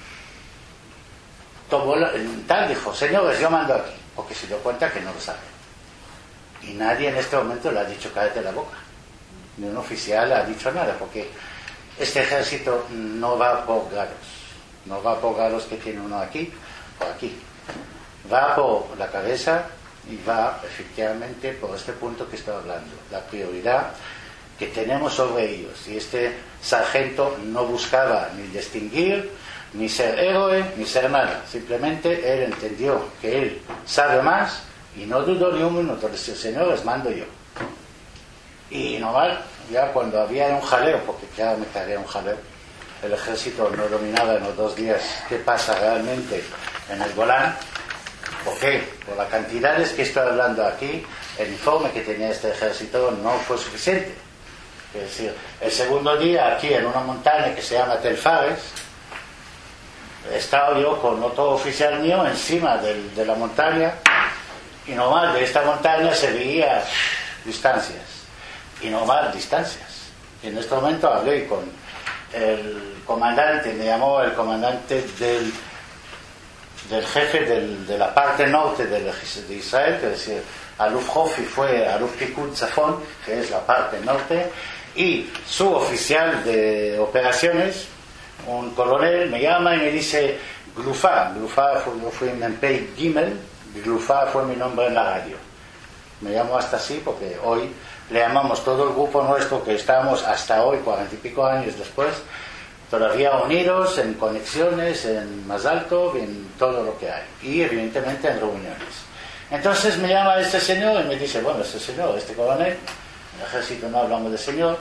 tomó la, tal dijo, señores, yo mando aquí, porque se dio cuenta que no lo sabe. Y nadie en este momento le ha dicho cállate la boca, ni un oficial le ha dicho nada, porque este ejército no va por grados, no va por grados que tiene uno aquí o aquí, va por la cabeza y va efectivamente por este punto que estoy hablando, la prioridad que tenemos sobre ellos. Y este sargento no buscaba ni distinguir, ni ser héroe, ni ser nada, simplemente él entendió que él sabe más y no dudó ni un minuto, decía, señores, mando yo. Y normal, ya cuando había un jaleo, porque claramente había un jaleo, el ejército no dominaba en los dos días qué pasa realmente en el Golán. ¿Por qué? Por las cantidades que estoy hablando aquí, el informe que tenía este ejército no fue suficiente. Es decir, el segundo día aquí en una montaña que se llama Tel Fares, estaba yo con otro oficial mío encima del, de la montaña, y normal, de esta montaña se veía distancias, y normal, distancias, Y en este momento hablé con el comandante, me llamó el comandante del, del jefe del, de la parte norte de, de Israel, que es decir, Aluf Hofi fue Aluf Pikud Zafon, que es la parte norte, y su oficial de operaciones, un coronel, me llama y me dice Glufa, Glufa fue, yo fui en Pei Gimel, Glufa fue mi nombre en la radio. Me llamo hasta así porque hoy le llamamos todo el grupo nuestro que estamos hasta hoy, cuarenta y pico años después, todavía unidos en conexiones, en más alto, en todo lo que hay, y evidentemente en reuniones. Entonces me llama este señor y me dice, bueno, este señor, este coronel, en el ejército no hablamos de señor,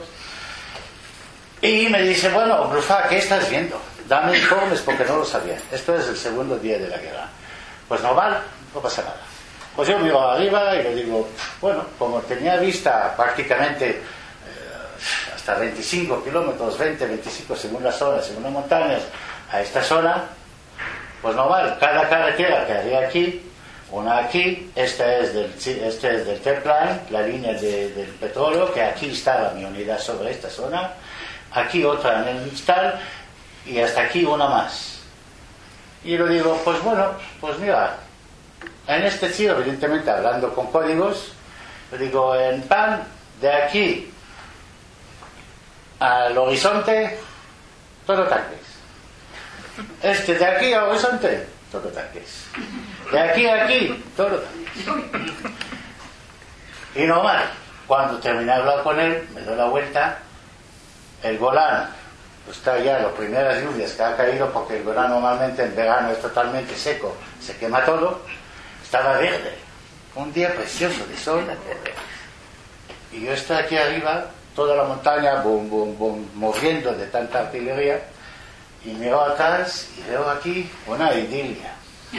y me dice, bueno, Glufa, ¿qué estás viendo? Dame informes porque no lo sabía. Esto es el segundo día de la guerra. Pues normal, no pasa nada. Pues yo miro arriba y le digo, bueno, como tenía vista prácticamente eh, hasta veinticinco kilómetros, veinte, veinticinco según las zonas, según las montañas, a esta zona, pues normal, cada carretera que había aquí, una aquí, esta es del, este es del Tepline, la línea de, del petróleo, que aquí estaba mi unidad sobre esta zona, aquí otra en el Mistal, y hasta aquí una más. Y le digo, pues bueno, pues mira, en este cielo, evidentemente hablando con códigos, le digo, en pan, de aquí al horizonte, todo tanques. Este de aquí al horizonte, todo tanques. De aquí a aquí, todo tanques. Y normal, cuando terminé de hablar con él, me doy la vuelta, el Golán, pues está ya las primeras lluvias que ha caído, porque el Golán normalmente en verano es totalmente seco, se quema todo, estaba verde, un día precioso de sol, y yo estoy aquí arriba, toda la montaña, boom, boom, boom, moviendo de tanta artillería, y miro atrás y veo aquí una idilia.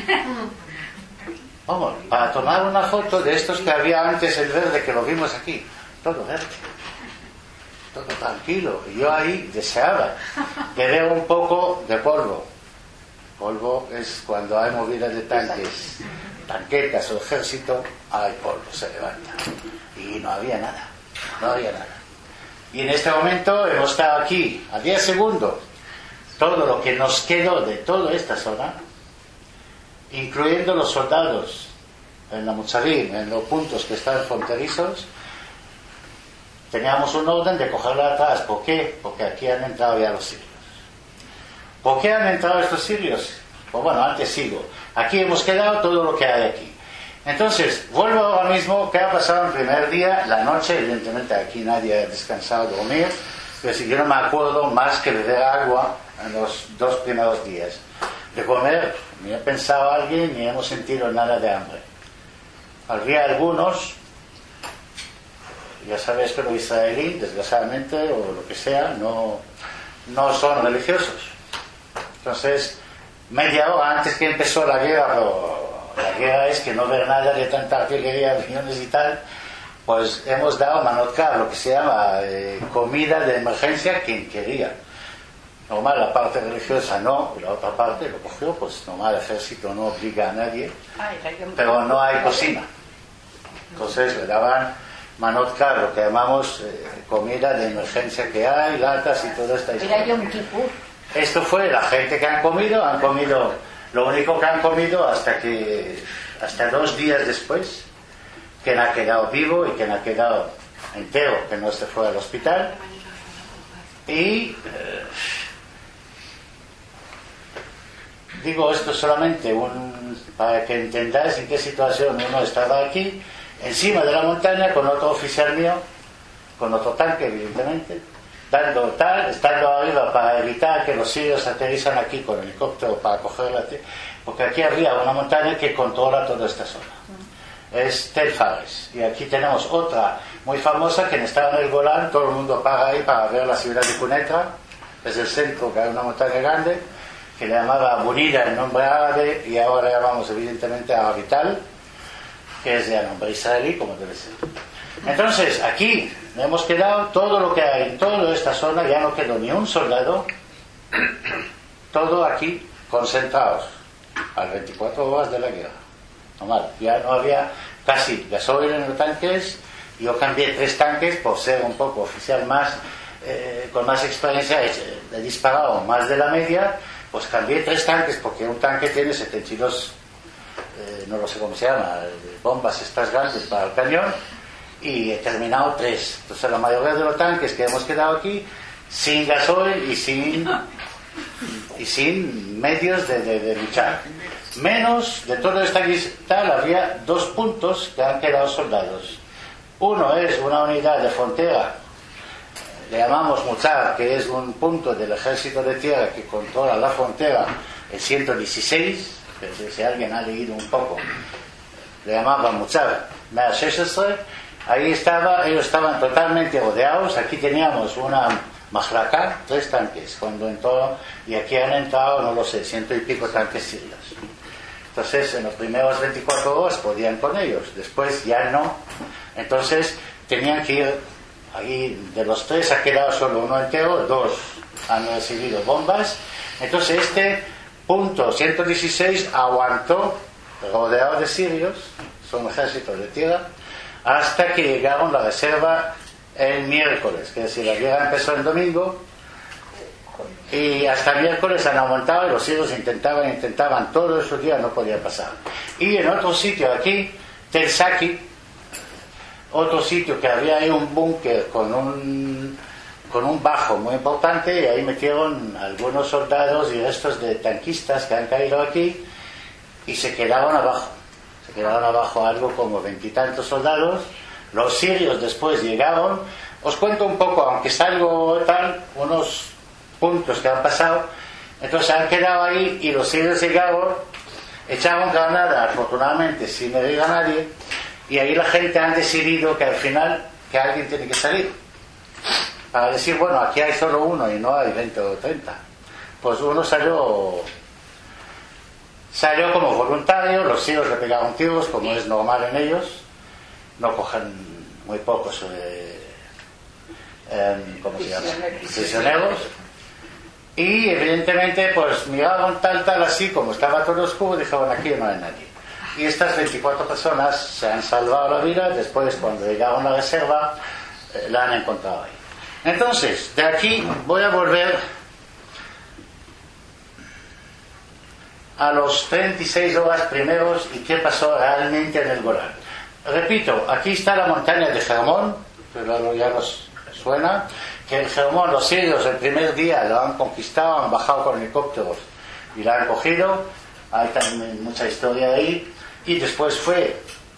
Vamos, para tomar una foto de estos que había antes, el verde que lo vimos aquí, todo verde, todo tranquilo, y yo ahí deseaba que veo un poco de polvo. Polvo es cuando hay movidas de tanques, tanquetas o ejército, hay polvo, se levanta, y no había nada, no había nada. Y en este momento hemos estado aquí a diez segundos, todo lo que nos quedó de toda esta zona, incluyendo los soldados en la Mutzarim, en los puntos que están fronterizos, teníamos un orden de cogerla atrás. ¿Por qué? Porque aquí han entrado ya los sirios. ¿Por qué han entrado estos sirios? Pues bueno, antes sigo. Aquí hemos quedado todo lo que hay aquí. Entonces, vuelvo ahora mismo. ¿Qué ha pasado el primer día? La noche, evidentemente aquí nadie ha descansado, dormir, pero si yo no me acuerdo más que beber agua en los dos primeros días. De comer, ni he pensado alguien, ni hemos sentido nada de hambre. Había algunos, ya sabéis que los israelíes, desgraciadamente, o lo que sea, no, no son religiosos. Entonces, media hora antes que empezó la guerra, o la guerra es que no ver nada de tanta artillería, aviones y tal, pues hemos dado manotcar, lo que se llama eh, comida de emergencia, quien quería. Normal, la parte religiosa no, y la otra parte lo cogió, pues normal, el ejército no obliga a nadie, pero no hay cocina. Entonces le daban manotcar, lo que llamamos eh, comida de emergencia que hay, latas y toda esta historia. Esto fue la gente que han comido, han comido lo único que han comido hasta que, hasta dos días después, quien ha quedado vivo y quien ha quedado entero, que no se fue al hospital. Y eh, digo esto solamente un, para que entendáis en qué situación uno estaba aquí, encima de la montaña, con otro oficial mío, con otro tanque, evidentemente, dando tal, estando arriba para evitar que los sirios aterrizan aquí con helicóptero para cogerla, porque aquí había una montaña que controla toda esta zona. Es Tel Fares. Y aquí tenemos otra muy famosa, que está en el Golán, todo el mundo para ahí para ver la ciudad de Cunetra, es el centro, que hay una montaña grande, que le llamaba Bunida el nombre árabe, y ahora llamamos evidentemente a Avital, que es de nombre israelí, como debe ser. Entonces, aquí hemos quedado todo lo que hay en toda esta zona, ya no quedó ni un soldado, todo aquí concentrados, a las veinticuatro horas de la guerra. Normal, ya no había casi gasoil en los tanques, yo cambié tres tanques por ser un poco oficial más eh, con más experiencia, he, he disparado más de la media, pues cambié tres tanques, porque un tanque tiene setenta y dos, eh, no lo sé cómo se llama, bombas estas grandes para el cañón, y he terminado tres. Entonces la mayoría de los tanques que hemos quedado aquí, sin gasoil y sin, y sin medios de, de, de luchar. Menos de todo esta tal había dos puntos que han quedado soldados. Uno es una unidad de frontera, le llamamos Mutzar, que es un punto del ejército de tierra que controla la frontera, el ciento dieciséis, que si alguien ha leído un poco, le llamaban Mutzar, ciento dieciséis. Ahí estaba, ellos estaban totalmente rodeados. Aquí teníamos una Mahlaka, tres tanques, cuando entró, y aquí han entrado, no lo sé, ciento y pico tanques sirios. Entonces, en los primeros veinticuatro horas podían con ellos, después ya no. Entonces, tenían que ir, ahí de los tres ha quedado solo uno entero, dos han recibido bombas. Entonces, este punto ciento dieciséis aguantó, rodeado de sirios, son ejércitos de tierra, hasta que llegaron la reserva el miércoles, que es decir, la guerra empezó el domingo, y hasta el miércoles han aumentado, y los sirios intentaban, intentaban, todos esos días no podía pasar. Y en otro sitio aquí, Tel Saki, otro sitio que había ahí un búnker con un, con un bajo muy importante, y ahí metieron algunos soldados y restos de tanquistas que han caído aquí, y se quedaron abajo. Se quedaron abajo algo como veintitantos soldados. Los sirios después llegaron. Os cuento un poco, aunque es algo tal, unos puntos que han pasado. Entonces han quedado ahí, y los sirios llegaron, echaron granada, afortunadamente sin herir a nadie, y ahí la gente ha decidido que al final que alguien tiene que salir para decir, bueno, aquí hay solo uno y no hay veinte o treinta. Pues uno salió salió como voluntario. Los sirios le pegaron tiros, como es normal en ellos, no cogen muy pocos eh, eh, ¿cómo se llama? Prisioneros. Y evidentemente pues miraron tal tal así, como estaba todo oscuro, dijeron, aquí no hay nadie. Y estas veinticuatro personas se han salvado la vida. Después, cuando llegaron a la reserva, eh, la han encontrado ahí. Entonces, de aquí voy a volver a los treinta y seis horas primeros y qué pasó realmente en el Golán. Repito, aquí está la montaña de Hermón, pero ya nos suena, que el Hermón, los sirios el primer día lo han conquistado, han bajado con helicópteros y la han cogido. Hay también mucha historia ahí. Y después fue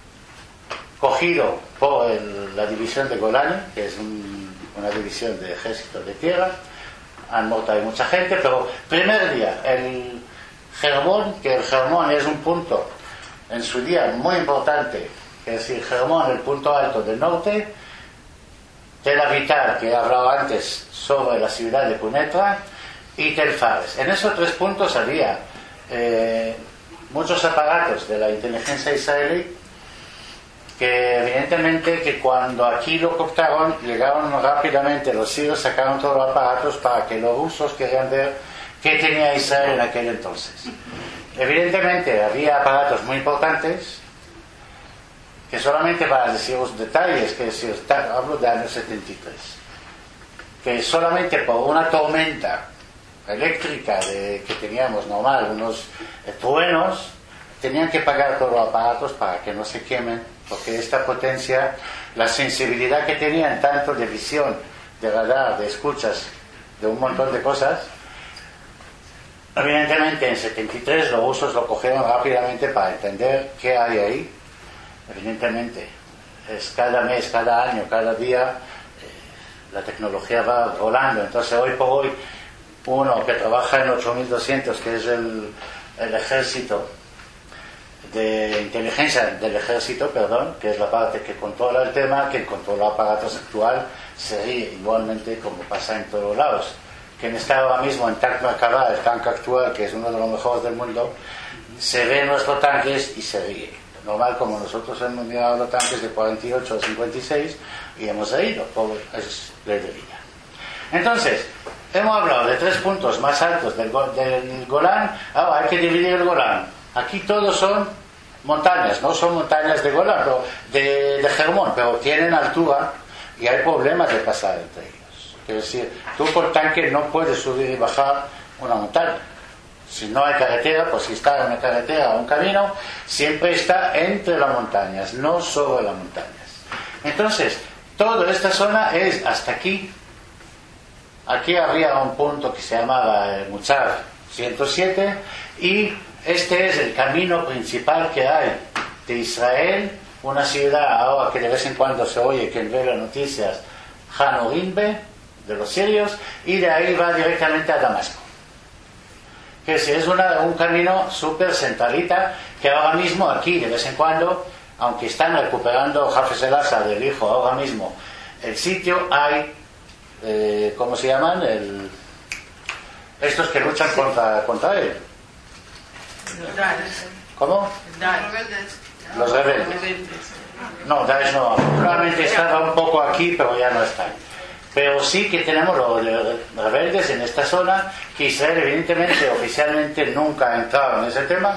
cogido por el, la división de Golani, que es un, una división de ejército de tierra. Han muerto ahí mucha gente, pero primer día, el Hermón, que el Hermón es un punto en su día muy importante, que es decir, Hermón, el punto alto del norte, Tel Avitar, que he hablado antes sobre la ciudad de Punetra, y Tel Fares. En esos tres puntos había eh, muchos aparatos de la inteligencia israelí, que evidentemente que cuando aquí lo cooptaron, llegaron rápidamente los sirios, sacaron todos los aparatos para que los rusos querían ver qué tenía Israel en aquel entonces. Evidentemente había aparatos muy importantes, que solamente para deciros detalles, que si hablo de años setenta y tres, que solamente por una tormenta eléctrica de, que teníamos normal, unos eh, truenos, tenían que pagar todos los aparatos para que no se quemen, porque esta potencia, la sensibilidad que tenían tanto de visión, de radar, de escuchas, de un montón de cosas, evidentemente en setenta y tres los rusos lo cogieron rápidamente para entender qué hay ahí. Evidentemente es cada mes, cada año, cada día eh, la tecnología va volando. Entonces hoy por hoy uno que trabaja en ocho mil doscientos, que es el, el ejército de inteligencia del ejército, perdón, que es la parte que controla el tema, que controla aparatos actual, se ríe igualmente como pasa en todos lados. Quien está ahora mismo en Tank Merkava, el tanque actual, que es uno de los mejores del mundo, se ve nuestros tanques y se ríe. Normal, como nosotros hemos mirado los tanques de cuarenta y ocho o cincuenta y seis y hemos reído, por es ledería. Entonces, hemos hablado de tres puntos más altos del, del Golán. Ahora hay que dividir el Golán. Aquí todos son montañas, no son montañas de Golán, pero de, de Hermón, pero tienen altura y hay problemas de pasar entre ellos. Quiero decir, tú con tanque no puedes subir y bajar una montaña. Si no hay carretera, pues si está en una carretera o un camino, siempre está entre las montañas, no sobre las montañas. Entonces, toda esta zona es hasta aquí. Aquí había un punto que se llamaba el Mutzar ciento siete, y este es el camino principal que hay de Israel, una ciudad ahora que de vez en cuando se oye que ve las noticias, Hanorimbe, de los sirios, y de ahí va directamente a Damasco. Que si es una, un camino súper centralita, que ahora mismo aquí de vez en cuando, aunque están recuperando Hafez el Asa del hijo ahora mismo el sitio, hay eh, ¿cómo se llaman? El, estos que luchan contra, contra él. ¿Cómo? Los rebeldes. No, Daesh no, probablemente estaba un poco aquí, pero ya no están. Pero sí que tenemos los rebeldes en esta zona, que Israel evidentemente oficialmente nunca ha entrado en ese tema.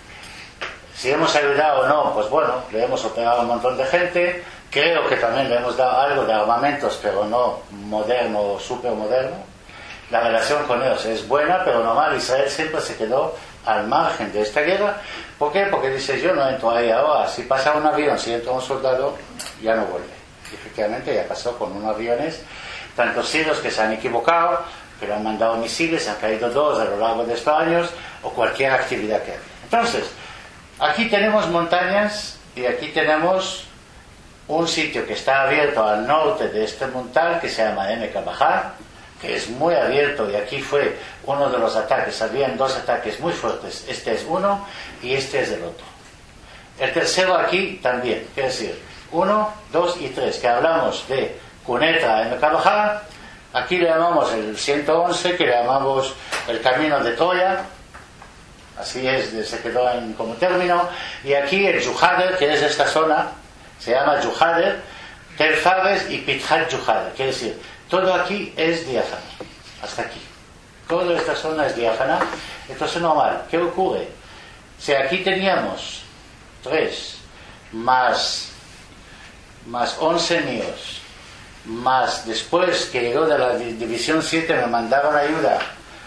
Si hemos ayudado o no, pues bueno, le hemos operado a un montón de gente. Creo que también le hemos dado algo de armamentos, pero no moderno, súper moderno. La relación con ellos es buena, pero normal, Israel siempre se quedó al margen de esta guerra. ¿Por qué? Porque dice, yo no entro ahí ahora. Si pasa un avión, si entra un soldado, ya no vuelve. Y efectivamente ya pasó con unos aviones, tantos sirios que se han equivocado, que le han mandado misiles, han caído dos a lo largo de estos años, o cualquier actividad que haya. Entonces, aquí tenemos montañas y aquí tenemos un sitio que está abierto al norte de este montal, que se llama Emek HaBahar, que es muy abierto, y aquí fue uno de los ataques. Habían dos ataques muy fuertes, este es uno y este es el otro. El tercero aquí también, quiere decir, uno, dos y tres, que hablamos de Cunetra en Emek HaBahar. Aquí le llamamos el ciento once, que le llamamos el camino de Troya, así es, se quedó en, como término. Y aquí el Yuhader, que es esta zona, se llama Yuhader, Tel Fares y Pithat Yuhader, quiere decir, todo aquí es diáfana, hasta aquí. Toda esta zona es diáfana. Entonces, normal, ¿qué ocurre? Si aquí teníamos tres más más once míos, más después que llegó de la división siete me mandaron ayuda,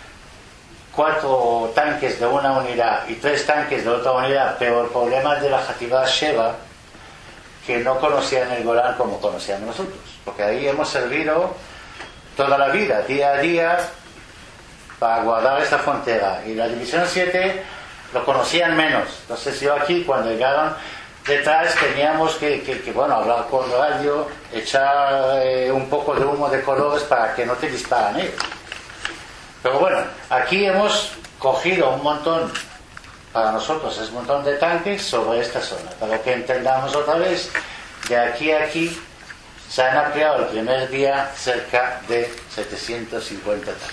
cuatro tanques de una unidad y tres tanques de otra unidad, pero el problema de la Hativá Sheva, que no conocían el Golán como conocíamos nosotros, porque ahí hemos servido toda la vida, día a día, para guardar esta frontera, y la división siete lo conocían menos. Entonces yo aquí, cuando llegaron detrás, teníamos que, que, que bueno, hablar con radio, echar eh, un poco de humo de colores para que no te disparan ellos. Pero bueno, aquí hemos cogido un montón, para nosotros es un montón de tanques sobre esta zona, para que entendamos otra vez, de aquí a aquí se han ampliado el primer día cerca de setecientos cincuenta tanques.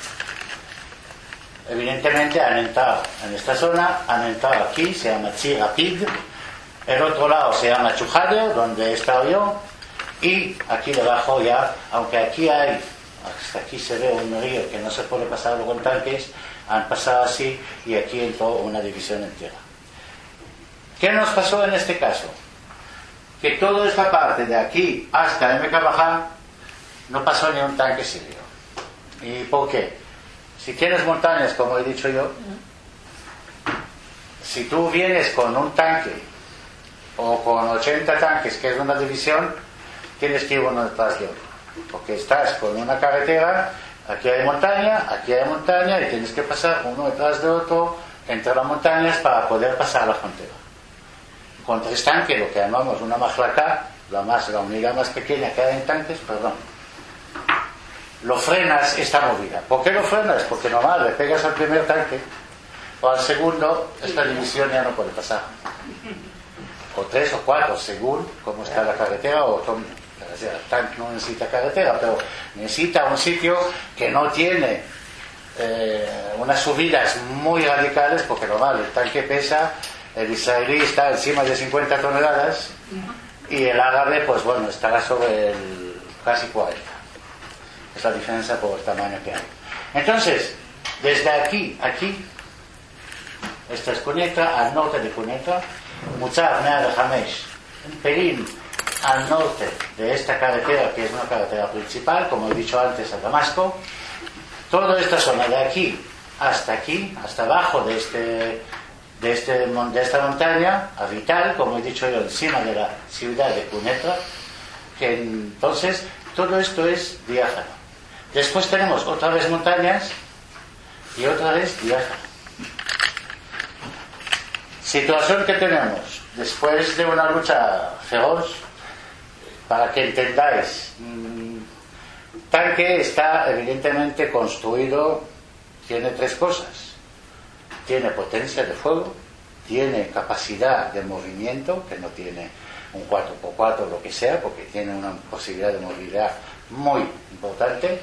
Evidentemente han entrado en esta zona, han entrado aquí, se llama Tzir Rapid. El otro lado se llama Chuhader, donde he estado yo, y aquí debajo ya, aunque aquí hay, hasta aquí se ve un río que no se puede pasar con tanques, han pasado así, y aquí entró una división entera. ¿Qué nos pasó en este caso? Que toda esta parte de aquí hasta Emek HaBahar no pasó ni un tanque sirio. ¿Y por qué? Si tienes montañas, como he dicho yo, si tú vienes con un tanque o con ochenta tanques, que es una división, tienes que ir uno detrás de otro, porque estás con una carretera, aquí hay montaña, aquí hay montaña, y tienes que pasar uno detrás de otro entre las montañas para poder pasar la frontera. Con tres tanques, lo que llamamos una mahlaká, la, más, la unidad más pequeña que hay en tanques, perdón, lo frenas esta movida. ¿Por qué lo frenas? Porque normal, le pegas al primer tanque o al segundo, esta división ya no puede pasar. O tres o cuatro, según cómo está la carretera, o el tanque no necesita carretera, pero necesita un sitio que no tiene eh, unas subidas muy radicales, porque normal, el tanque pesa, el israelí está encima de cincuenta toneladas y el árabe, pues bueno, estará sobre el casi cuarenta. Es la diferencia por el tamaño que hay. Entonces, desde aquí, aquí, esta es Cunetra, al norte de Cunetra, Mutzar Mea de Hamesh, un pelín al norte de esta carretera, que es una carretera principal, como he dicho antes, a Damasco. Toda esta zona de aquí hasta aquí, hasta abajo de, este, de, este, de esta montaña, a Vital, como he dicho yo, encima de la ciudad de Cunetra, que entonces todo esto es diáfano. Después tenemos otra vez montañas y otra vez diáfano. Situación que tenemos después de una lucha feroz, para que entendáis, el tanque está evidentemente construido, tiene tres cosas: tiene potencia de fuego, tiene capacidad de movimiento, que no tiene un cuatro por cuatro o lo que sea, porque tiene una posibilidad de movilidad muy importante,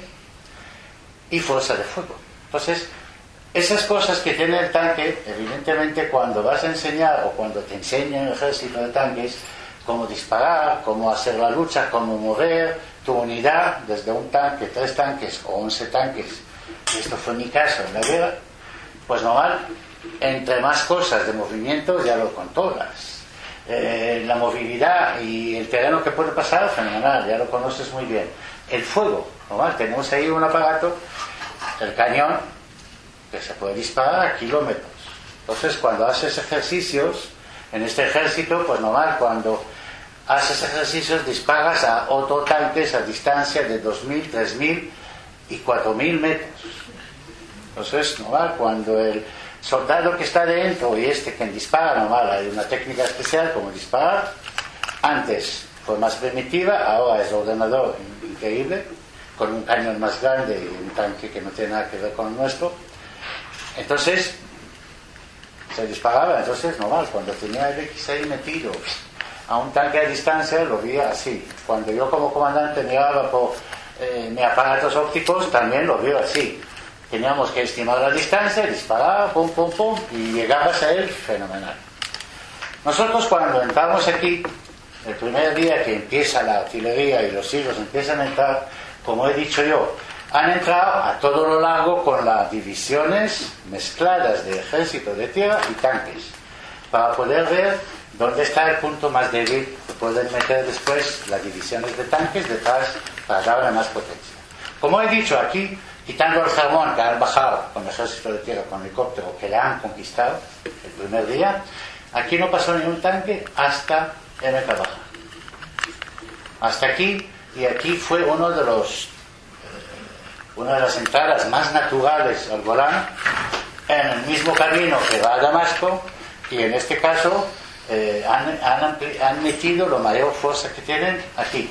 y fuerza de fuego. Entonces, esas cosas que tiene el tanque, evidentemente cuando vas a enseñar o cuando te enseñan el ejército de tanques cómo disparar, cómo hacer la lucha, cómo mover tu unidad desde un tanque, tres tanques o once tanques, esto fue mi caso en la guerra, pues normal, entre más cosas de movimiento ya lo controlas. Eh, la movilidad y el terreno que puede pasar, fenomenal, ya lo conoces muy bien. El fuego, normal, tenemos ahí un aparato, el cañón, que se puede disparar a kilómetros. Entonces, cuando haces ejercicios en este ejército, pues normal, cuando haces ejercicios disparas a otros tanques a distancia de dos mil, tres mil y cuatro mil metros. Entonces, normal, cuando el soldado que está dentro y este que dispara, normal, hay una técnica especial como disparar. Antes fue más primitiva, ahora es ordenador increíble, con un cañón más grande y un tanque que no tiene nada que ver con el nuestro. Entonces se disparaba. Entonces normal, cuando tenía el equis seis metido a un tanque a distancia, lo veía así. Cuando yo como comandante miraba por eh, mis aparatos ópticos, también lo veo así. Teníamos que estimar la distancia, disparar, pum, pum, pum, y llegabas a él, fenomenal. Nosotros cuando entramos aquí, el primer día que empieza la artillería y los hilos empiezan a entrar, como he dicho yo, han entrado a todo lo largo con las divisiones mezcladas de ejército de tierra y tanques, para poder ver dónde está el punto más débil que pueden meter después las divisiones de tanques detrás para darle más potencia. Como he dicho aquí, quitando el Germón que han bajado con el ejército de tierra, con helicóptero, que le han conquistado el primer día, aquí no pasó ni un tanque hasta M K Baja. Hasta aquí, y aquí fue uno de los una de las entradas más naturales al Golán, en el mismo camino que va a Damasco, y en este caso eh, han, han, han metido la mayor fuerza que tienen aquí.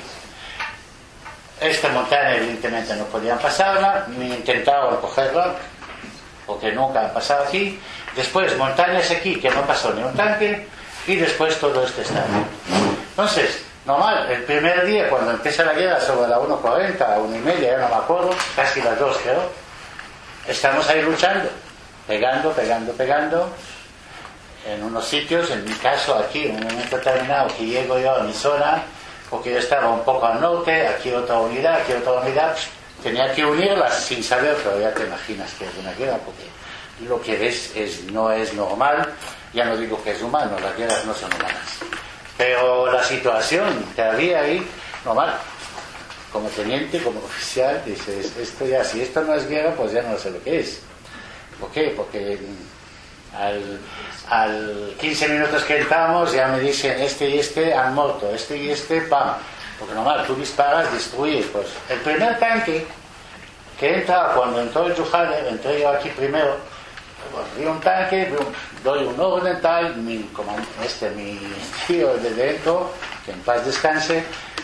Esta montaña evidentemente no podían pasarla, ni intentaban cogerla, porque nunca han pasado aquí. Después montañas aquí que no pasó ni un tanque, y después todo este estado. Entonces, normal, el primer día cuando empieza la guerra sobre la una cuarenta, a una y media, ya no me acuerdo, casi las dos creo, estamos ahí luchando, pegando, pegando, pegando, en unos sitios, en mi caso aquí, en un momento determinado que llego yo a mi zona, porque yo estaba un poco al norte, aquí otra unidad, aquí otra unidad, tenía que unirlas sin saber, pero ya te imaginas que es una guerra, porque lo que ves es, no es normal, ya no digo que es humano, las guerras no son humanas. Pero la situación que había ahí, normal, como teniente, como oficial, dices, esto ya, si esto no es guerra, pues ya no sé lo que es. ¿Por qué? Porque al, al quince minutos que entramos ya me dicen, este y este han muerto, este y este, pam. Porque normal, tú disparas, destruyes. Pues el primer tanque que entra, cuando entró el Yuhaner, entré yo aquí primero, pues, vi un tanque, doy un orden tal, mi, este, mi tío de dentro, que en paz descanse,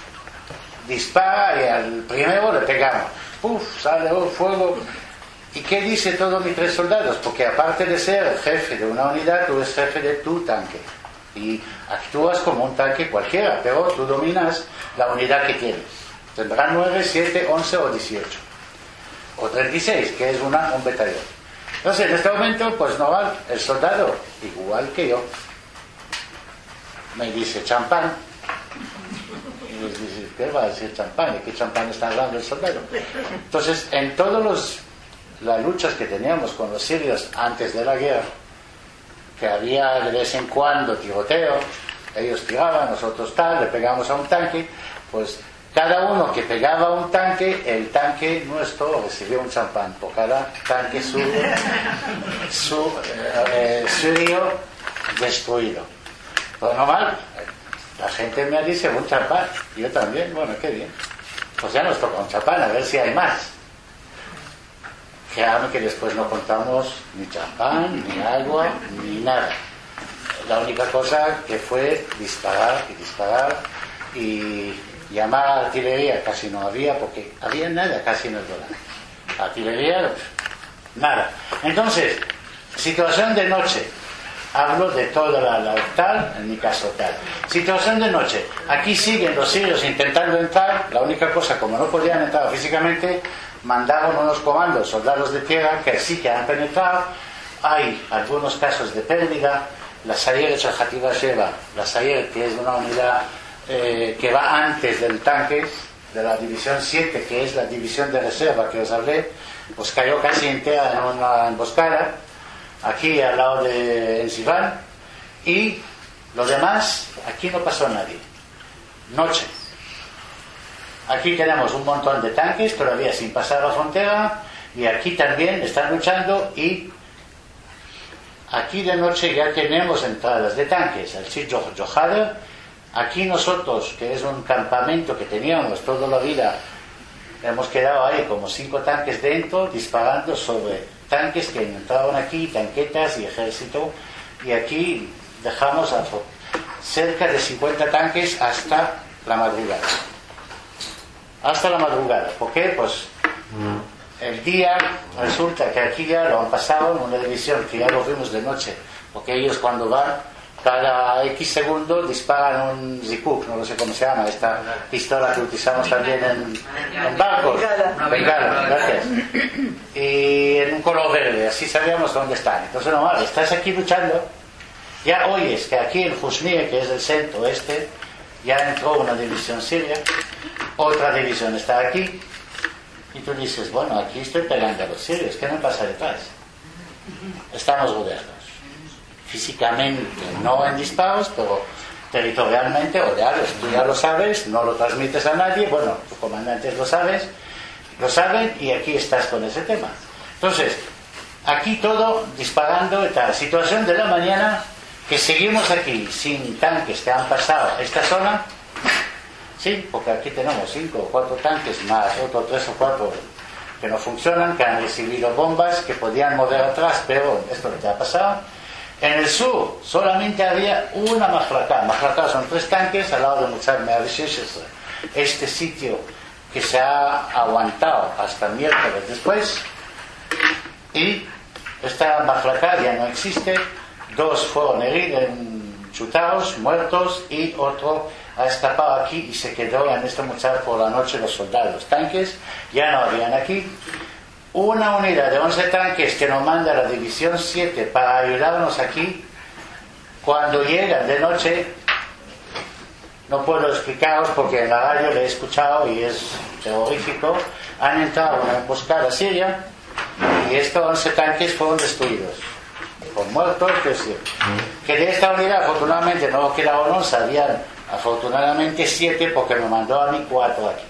dispara y al primero le pegamos. Uf, sale oh, fuego. ¿Y qué dice todos mis tres soldados? Porque aparte de ser el jefe de una unidad, tú eres jefe de tu tanque. Y actúas como un tanque cualquiera, pero tú dominas la unidad que tienes. Tendrán nueve, siete, once o dieciocho. O treinta y seis, que es una, un batallón. Entonces, en este momento, pues normal, el soldado, igual que yo, me dice champán. Y les dice, ¿qué va a decir champán? ¿De qué champán está hablando el soldado? Entonces, en todas los, las luchas que teníamos con los sirios antes de la guerra, que había de vez en cuando tiroteo, ellos tiraban, nosotros tal, le pegamos a un tanque, pues cada uno que pegaba a un tanque, el tanque nuestro recibía un champán, por cada tanque su, su eh, sirio destruido. Pues normal, la gente me dice un champán, yo también, bueno, qué bien. Pues ya nos toca un champán, a ver si hay más. Créame que después no contamos ni champán, ni agua, ni nada. La única cosa que fue disparar y disparar y llamar a artillería, casi no había, porque había nada casi en el dólar. Artillería, nada. Entonces, situación de noche. Hablo de toda la, la tal, en mi caso tal. Situación de noche. Aquí siguen los sirios intentando entrar. La única cosa, como no podían entrar físicamente, mandaron unos comandos, soldados de tierra, que sí que han penetrado. Hay algunos casos de pérdida. La Sayeret Shahativa Sheva, la Sayeret, que es una unidad eh, que va antes del tanque, de la división siete, que es la división de reserva que os hablé, pues cayó casi entera en una emboscada, aquí al lado de Ensiván, y los demás, aquí no pasó nadie. Noche. Aquí tenemos un montón de tanques todavía sin pasar la frontera, y aquí también están luchando, y aquí de noche ya tenemos entradas de tanques. El sitio Johada, aquí nosotros, que es un campamento que teníamos toda la vida, hemos quedado ahí como cinco tanques dentro, disparando sobre tanques que entraban aquí, tanquetas y ejército, y aquí dejamos a cerca de cincuenta tanques hasta la madrugada. Hasta la madrugada. ¿Por qué? Pues el día resulta que aquí ya lo han pasado en una división que ya lo vimos de noche, porque ellos cuando van cada X segundos disparan un zikuk, no sé cómo se llama, esta pistola que utilizamos también en, en barcos, bengala, gracias, y en un color verde, así sabíamos dónde están. Entonces normal, estás aquí luchando, ya oyes que aquí en Husnie, que es el centro este, ya entró una división siria, otra división está aquí, y tú dices, bueno, aquí estoy pegando a los sirios, ¿qué me pasa detrás? Estamos rodeados. Físicamente, no en disparos, pero territorialmente rodeados. Tú ya lo sabes, no lo transmites a nadie, bueno, tus comandantes lo sabes, lo saben, y aquí estás con ese tema. Entonces, aquí todo disparando y tal. Situación de la mañana, que seguimos aquí sin tanques que han pasado esta zona. Sí, porque aquí tenemos cinco o cuatro tanques más otros tres o cuatro que no funcionan, que han recibido bombas que podían mover atrás, pero esto no te ha pasado. En el sur solamente había una Mahlaká. Mahlaká son tres tanques al lado de Mutzar Meavisheshes. Este sitio que se ha aguantado hasta miércoles después, y esta Mahlaká ya no existe. Dos fueron heridos, chutados, muertos, y otro ha escapado aquí y se quedó en este Mutzar por la noche. Los soldados, tanques ya no habían aquí. Una unidad de once tanques que nos manda la división siete para ayudarnos aquí, cuando llegan de noche, no puedo explicaros porque en la radio le he escuchado y es terrorífico, han entrado en una emboscada siria y estos once tanques fueron destruidos, con muertos, es decir, que de esta unidad afortunadamente no quedaron once, habían afortunadamente siete, porque me mandó a mí cuatro aquí.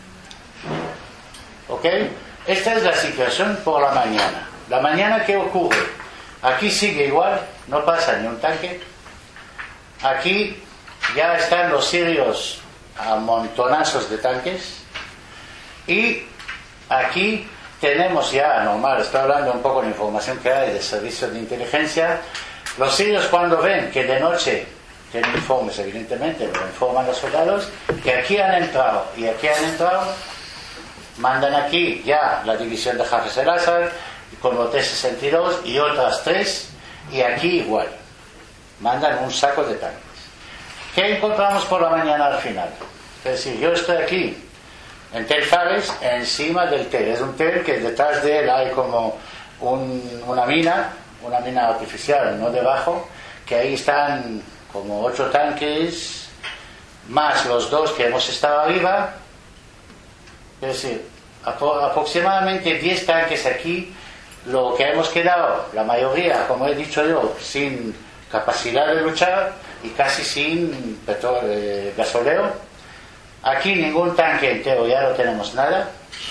¿Ok? Esta es la situación por la mañana. La mañana, ¿qué ocurre? Aquí sigue igual, no pasa ni un tanque. Aquí ya están los sirios a montonazos de tanques. Y aquí tenemos ya, normal, estoy hablando un poco de información que hay de servicios de inteligencia. Los sirios, cuando ven que de noche, tienen informes evidentemente, lo informan los soldados, que aquí han entrado y aquí han entrado, mandan aquí ya la división de Hafez el-Assad con los T sesenta y dos y otras tres, y aquí igual mandan un saco de tanques. ¿Qué encontramos por la mañana al final? Es decir, yo estoy aquí en Tel Fares, encima del Tel. Es un Tel que detrás de él hay como un, una mina, una mina artificial, no debajo, que ahí están como ocho tanques más los dos que hemos estado arriba. Es decir, apro- aproximadamente diez tanques aquí. Lo que hemos quedado, la mayoría, como he dicho yo, sin capacidad de luchar, y casi sin petróleo, eh, gasoleo. Aquí ningún tanque entero, ya no tenemos nada.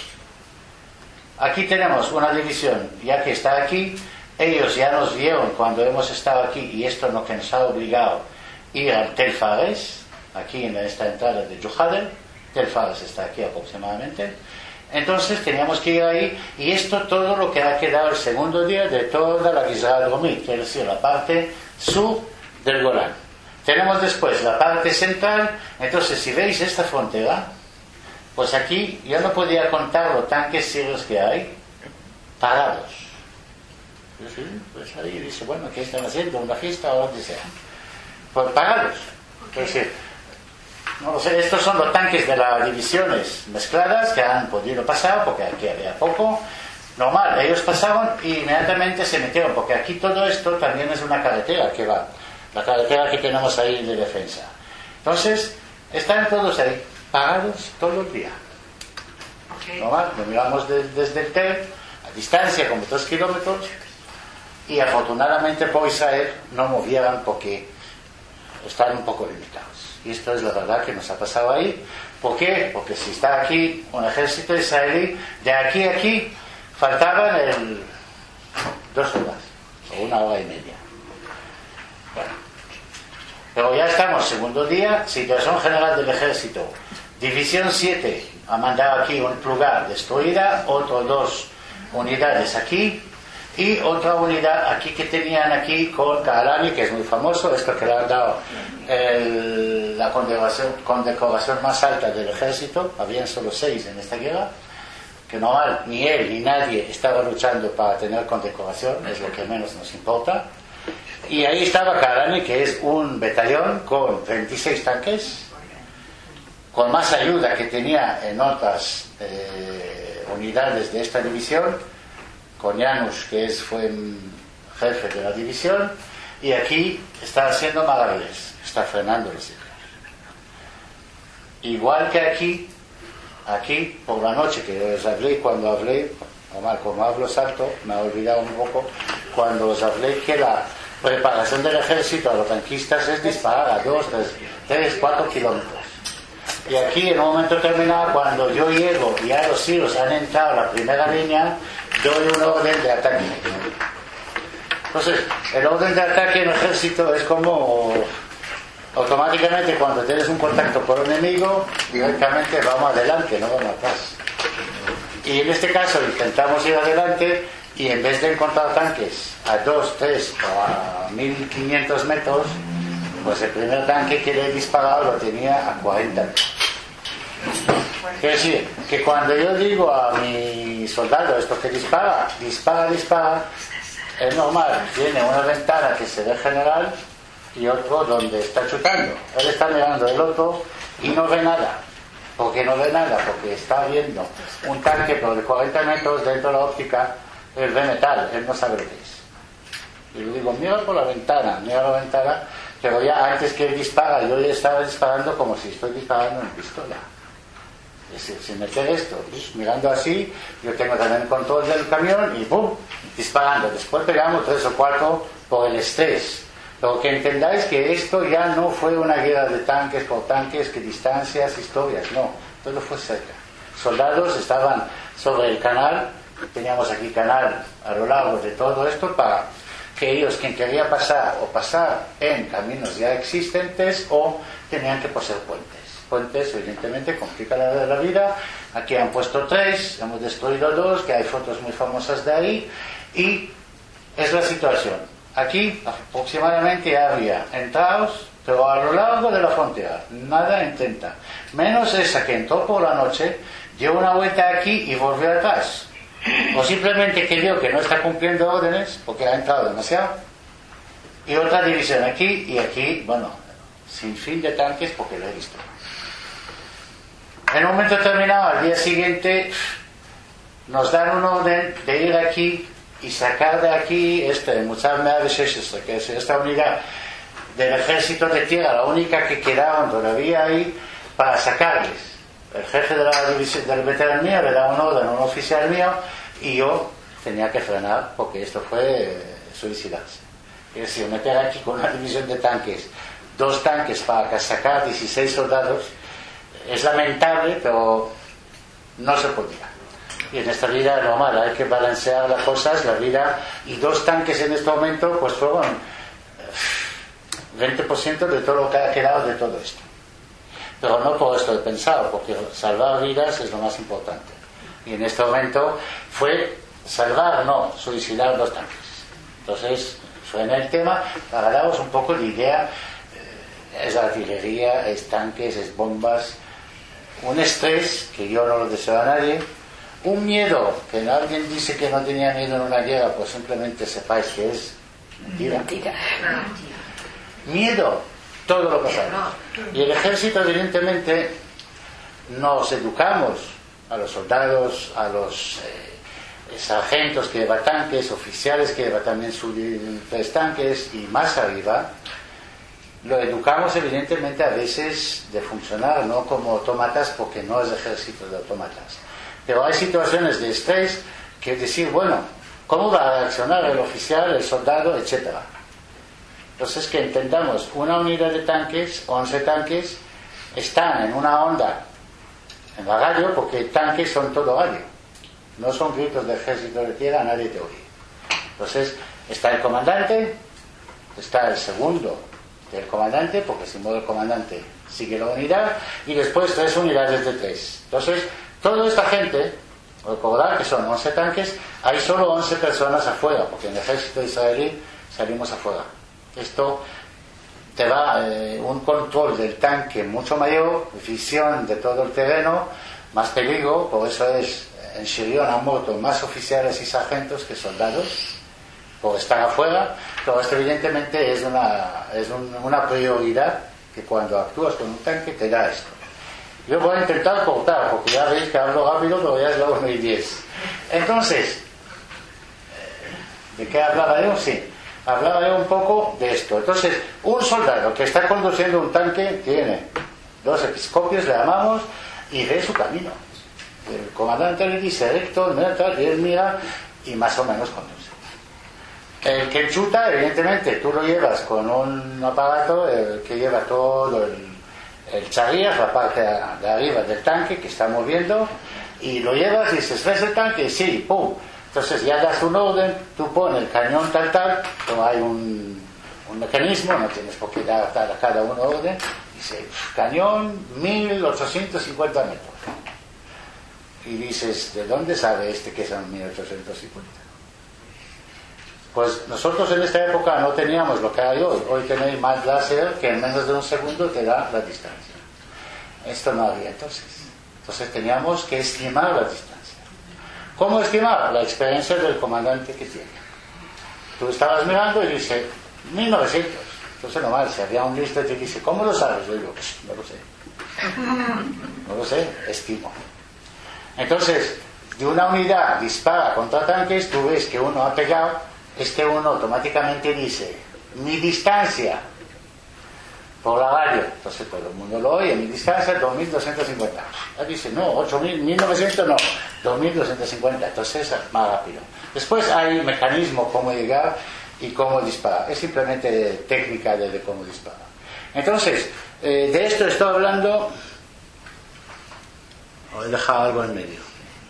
Aquí tenemos una división, ya que está aquí. Ellos ya nos vieron cuando hemos estado aquí, y esto no que nos ha obligado a ir al Tel Fares, aquí en esta entrada de Yuhadel. Tel Fares está aquí aproximadamente. Entonces teníamos que ir ahí, y esto todo lo que ha quedado el segundo día de toda la Gizra Dromit, es decir, la parte sur del Golán. Tenemos después la parte central. Entonces, si veis esta frontera, pues aquí yo no podía contar los tanques sirios que hay parados. Sí, pues ahí dice, bueno, ¿qué están haciendo? ¿Una fiesta o lo que sea? Pues parados. Es decir, no lo sé, estos son los tanques de las divisiones mezcladas que han podido pasar, porque aquí había poco. Normal, ellos pasaban y inmediatamente se metieron, porque aquí todo esto también es una carretera que va, la carretera que tenemos ahí de defensa. Entonces, están todos ahí, parados todo el día. Okay. Normal, lo miramos de, desde el Tel, a distancia como dos kilómetros, y afortunadamente por Israel no movieran porque están un poco limitados. Y esto es la verdad que nos ha pasado ahí. ¿Por qué? Porque si está aquí un ejército israelí, de aquí a aquí faltaban el, dos horas o una hora y media. Bueno, pero ya estamos, segundo día, situación general del ejército. División siete ha mandado aquí un plugar destruida, otros dos unidades aquí, y otra unidad aquí que tenían aquí con Kahalani, que es muy famoso, esto que le han dado el, la condecoración, condecoración más alta del ejército. Habían solo seis en esta guerra, que normal, ni él ni nadie estaba luchando para tener condecoración, es lo que menos nos importa. Y ahí estaba Kahalani, que es un batallón con veintiséis tanques, con más ayuda que tenía en otras eh, unidades de esta división, con Janusz, que es, fue jefe de la división, y aquí está haciendo maravillas, está frenando los hijos. Igual que aquí, aquí por la noche, que os hablé cuando hablé, normal, como hablo salto, me he olvidado un poco, cuando os hablé que la preparación del ejército a los tanquistas es disparar a dos, tres, tres, cuatro kilómetros. Y aquí en un momento determinado, cuando yo llego y ya los sirios han entrado a la primera línea, doy un orden de ataque. Entonces, el orden de ataque en el ejército es como automáticamente cuando tienes un contacto con un enemigo, directamente vamos adelante, no vamos atrás. Y en este caso intentamos ir adelante, y en vez de encontrar tanques a dos, tres o a mil quinientos metros, pues el primer tanque que le he disparado lo tenía a cuarenta. Quiero decir, que cuando yo digo a mi soldado esto que dispara, dispara, dispara, es normal, tiene una ventana que se ve general y otro donde está chutando. Él está mirando el otro y no ve nada. ¿Por qué no ve nada? Porque está viendo un tanque pero de cuarenta metros dentro de la óptica, él ve metal, él no sabe lo que es. Y le digo, mira por la ventana, mira la ventana, pero ya antes que él dispara, yo ya estaba disparando como si estoy disparando en pistola. Es decir, sin meter esto, pues, mirando así, yo tengo también el control del camión y ¡pum!, disparando. Después pegamos tres o cuatro por el estrés. Pero que entendáis que esto ya no fue una guerra de tanques por tanques, que distancias, historias, no, todo fue cerca. Soldados estaban sobre el canal, teníamos aquí canal a lo largo de todo esto para que ellos, quien quería pasar o pasar en caminos ya existentes o tenían que poseer puentes. Puentes evidentemente complican la, la vida. Aquí han puesto tres, hemos destruido dos, que hay fotos muy famosas de ahí, y es la situación. Aquí aproximadamente había entrados, pero a lo largo de la frontera, nada intenta, menos esa que entró por la noche, dio una vuelta aquí y volvió atrás, o simplemente que vio que no está cumpliendo órdenes porque ha entrado demasiado, y otra división aquí y aquí, bueno, sin fin de tanques porque lo he visto. En un momento determinado, al día siguiente, nos dan un orden de ir aquí y sacar de aquí este Mutzar mea vesheshes, que es esta unidad del ejército de tierra, la única que quedaban todavía ahí, para sacarles. El jefe de la división del veterano mío le da un orden a un oficial mío y yo tenía que frenar porque esto fue eh, suicidarse. Es decir, meter aquí con una división de tanques dos tanques para sacar dieciséis soldados es lamentable, pero no se podía. Y en esta vida es normal, hay que balancear las cosas, la vida, y dos tanques en este momento pues fueron veinte por ciento de todo lo que ha quedado de todo esto. Pero no por esto he pensado, porque salvar vidas es lo más importante. Y en este momento fue salvar, no, suicidar dos tanques. Entonces, suena el tema, para daros un poco de idea, eh, es artillería, es tanques, es bombas, un estrés que yo no lo deseo a nadie, un miedo, que alguien dice que no tenía miedo en una guerra, pues simplemente sepáis que es mentira. Mentira. Miedo, todo lo que sabemos. Y el ejército, evidentemente, nos educamos a los soldados, a los eh, sargentos que llevan tanques, oficiales que llevan también sus tres tanques y más arriba. Lo educamos evidentemente a veces de funcionar, no como autómatas, porque no es ejército de autómatas. Pero hay situaciones de estrés que decir, bueno, ¿cómo va a reaccionar el oficial, el soldado, etcétera? Entonces, que entendamos, una unidad de tanques, once tanques, están en una onda en la radio, porque tanques son todo radio. No son gritos de ejército de tierra, nadie te oye. Entonces, está el comandante, está el segundo del comandante, porque si muere el comandante sigue la unidad, y después tres unidades de tres. Entonces, toda esta gente, recordar que son once tanques, hay solo once personas afuera, porque en el ejército israelí salimos afuera. Esto te da eh, un control del tanque mucho mayor, visión de todo el terreno, más peligro, por eso es en Shirión han muerto más oficiales y sargentos que soldados, por estar afuera, pero esto evidentemente es una, es un, una prioridad que cuando actúas con un tanque te da esto. Yo voy a intentar cortar, porque ya veis que hablo rápido, pero ya es la una y diez. Entonces, ¿de qué hablaba yo? Sí. Hablaba yo un poco de esto. Entonces, un soldado que está conduciendo un tanque tiene dos episcopios, le llamamos, y ve su camino. El comandante le dice recto, neutral, y él mira y más o menos conduce. El que chuta, evidentemente, tú lo llevas con un aparato el que lleva todo el, el charias, la parte de arriba del tanque que está moviendo, y lo llevas y dices, ¿ves el tanque? Sí, pum. Entonces ya das un orden, tú pones el cañón tal tal, como hay un, un mecanismo, no tienes por qué dar a cada uno orden, dice, cañón mil ochocientos cincuenta metros. Y dices, ¿de dónde sabe este que son mil ochocientos cincuenta? Pues nosotros en esta época no teníamos lo que hay hoy. Hoy tenéis más láser que en menos de un segundo te da la distancia. Esto no había entonces. Entonces teníamos que estimar la distancia. ¿Cómo estimar? La experiencia del comandante que tiene. Tú estabas mirando y dice, mil novecientos. Entonces normal, si había un listo y te dice, ¿cómo lo sabes? Yo digo, no lo sé. No lo sé, estimo. Entonces, de una unidad dispara contra tanques, tú ves que uno ha pegado, este uno automáticamente dice, mi distancia por la radio, entonces todo el mundo lo oye, mi distancia dos mil doscientos cincuenta. Él dice, no, ocho mil, mil novecientos no, dos mil doscientos cincuenta, entonces es más rápido. Después hay mecanismo cómo llegar y cómo disparar, es simplemente técnica de, de cómo disparar. Entonces, eh, de esto estoy hablando, o he dejado algo en medio.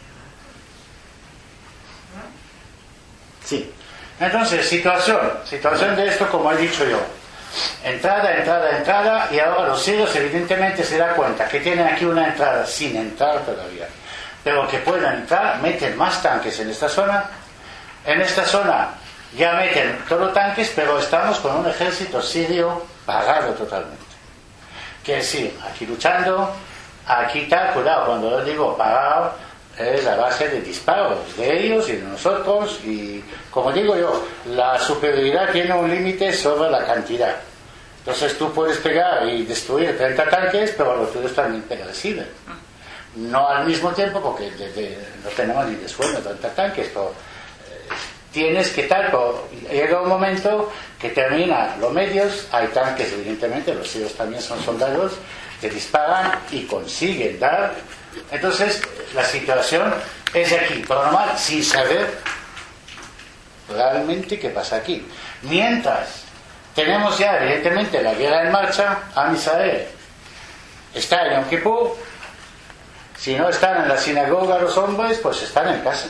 Sí. Entonces, situación, situación de esto como he dicho yo. Entrada, entrada, entrada, y ahora los sirios evidentemente se dan cuenta que tienen aquí una entrada sin entrar todavía, pero que puedan entrar, meten más tanques en esta zona. En esta zona ya meten todos tanques, pero estamos con un ejército sirio pagado totalmente. Quiere decir, aquí luchando, aquí está, cuidado, cuando yo digo pagado, es la base de disparos de ellos y de nosotros, y como digo yo, la superioridad tiene un límite sobre la cantidad. Entonces tú puedes pegar y destruir treinta tanques, pero los tuyos también te reciben. No al mismo tiempo, porque de, de, no tenemos ni de sueldo treinta tanques, pero eh, tienes que tal, pero llega un momento que termina los medios, hay tanques evidentemente, los sirios también son soldados, te disparan y consiguen dar. Entonces la situación es aquí, pero normal, sin saber realmente qué pasa aquí. Mientras Tenemos ya, evidentemente, la guerra en marcha. Am Israel está en Yom Kippur. Si no están en la sinagoga los hombres, pues están en casa.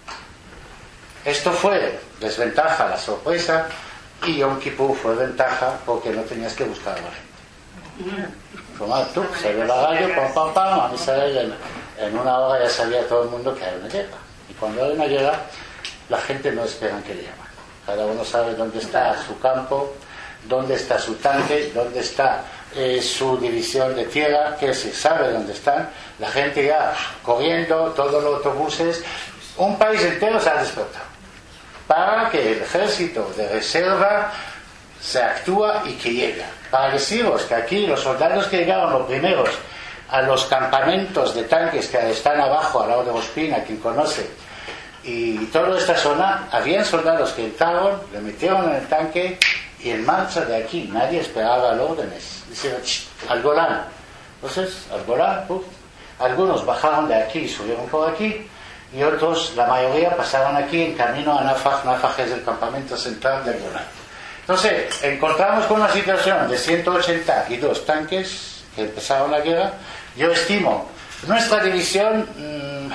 Esto fue desventaja, la sorpresa, y Yom Kippur fue ventaja porque no tenías que buscar a la gente. Como tú, se ve la radio, pam, pam, pam, Am Israel, en, en una hora ya sabía todo el mundo que hay una guerra. Y cuando hay una guerra, la gente no espera que le llamen. Cada uno sabe dónde está su campo, dónde está su tanque, dónde está eh, su división de tierra, que se sabe dónde están. La gente ya corriendo, todos los autobuses. Un país entero se ha despertado para que el ejército de reserva se actúa y que llega. Para deciros que aquí los soldados que llegaron los primeros a los campamentos de tanques que están abajo, al lado de Ospina, quien conoce, y toda esta zona, habían soldados que entraron, le metieron en el tanque y en marcha de aquí. Nadie esperaba las órdenes. Decían, al Golán. Entonces, al Golán, uf, algunos bajaron de aquí y subieron por aquí, y otros, la mayoría, pasaron aquí en camino a Nafaj. Nafaj es el campamento central del Golán. Entonces, encontramos con una situación de ciento ochenta y dos tanques que empezaron la guerra. Yo estimo, nuestra división, mmm,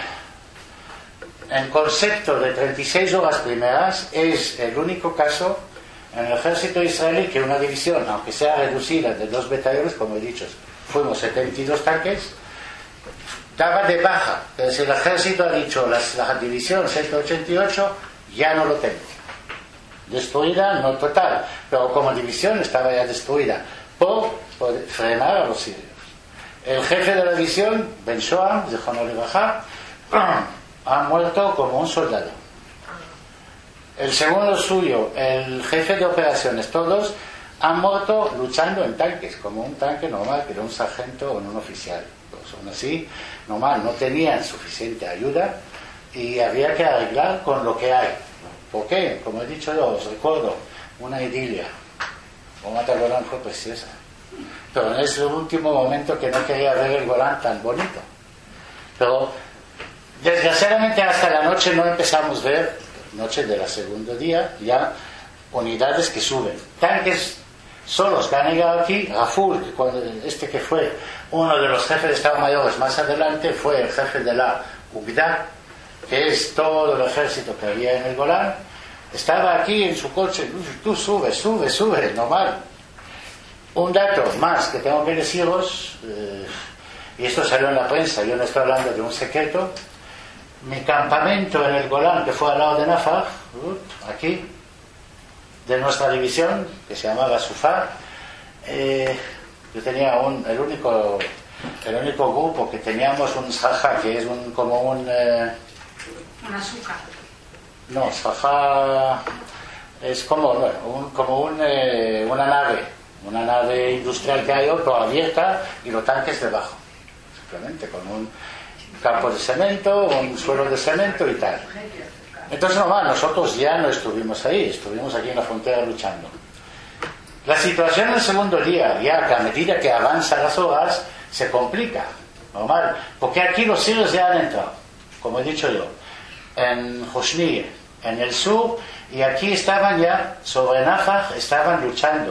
en concepto de treinta y seis horas primeras, es el único caso en el ejército israelí que una división, aunque sea reducida de dos batallones, como he dicho, fuimos setenta y dos tanques, daba de baja. Es decir, el ejército ha dicho, la, la división ciento ochenta y ocho ya no lo tengo. Destruida, no total, pero como división estaba ya destruida por, por frenar a los sirios. El jefe de la división, Ben Shoam, de Jonor y Bajá, ha muerto como un soldado. El segundo suyo, el jefe de operaciones, todos han muerto luchando en tanques, como un tanque normal, que era un sargento o un oficial. Pues aún así, normal, no tenían suficiente ayuda y había que arreglar con lo que hay. ¿Por qué? Como he dicho yo, os recuerdo, una idilio. Ramat Golán fue preciosa. Pero en ese último momento que no quería ver el Golán tan bonito. Pero desgraciadamente hasta la noche no empezamos a ver, noche de la segundo día, ya unidades que suben. Tanques solos que han llegado aquí. Raful, cuando este que fue uno de los jefes de Estado Mayores más adelante, fue el jefe de la Ugda, que es todo el ejército que había en el Golán. Estaba aquí en su coche, tú sube, sube, sube, normal. Un dato más que tengo que deciros, eh, y esto salió en la prensa, yo no estoy hablando de un secreto. Mi campamento en el Golán, que fue al lado de Nafaj, aquí, de nuestra división, que se llamaba Sufar, eh, yo tenía un, el único el único grupo que teníamos un Sjaja, que es un, como un... Eh, un azúcar. No, Sjaja es como, bueno, un, como un, eh, una nave, una nave industrial que hay, pero abierta, y los tanques debajo, simplemente con un campo de cemento, un suelo de cemento y tal. Entonces, no, nosotros ya no estuvimos ahí, estuvimos aquí en la frontera luchando. La situación el segundo día, ya que a medida que avanzan las horas, se complica, normal, porque aquí los sirios ya han entrado, como he dicho yo, en Hosni, en el sur, y aquí estaban ya, sobre Nafaj, estaban luchando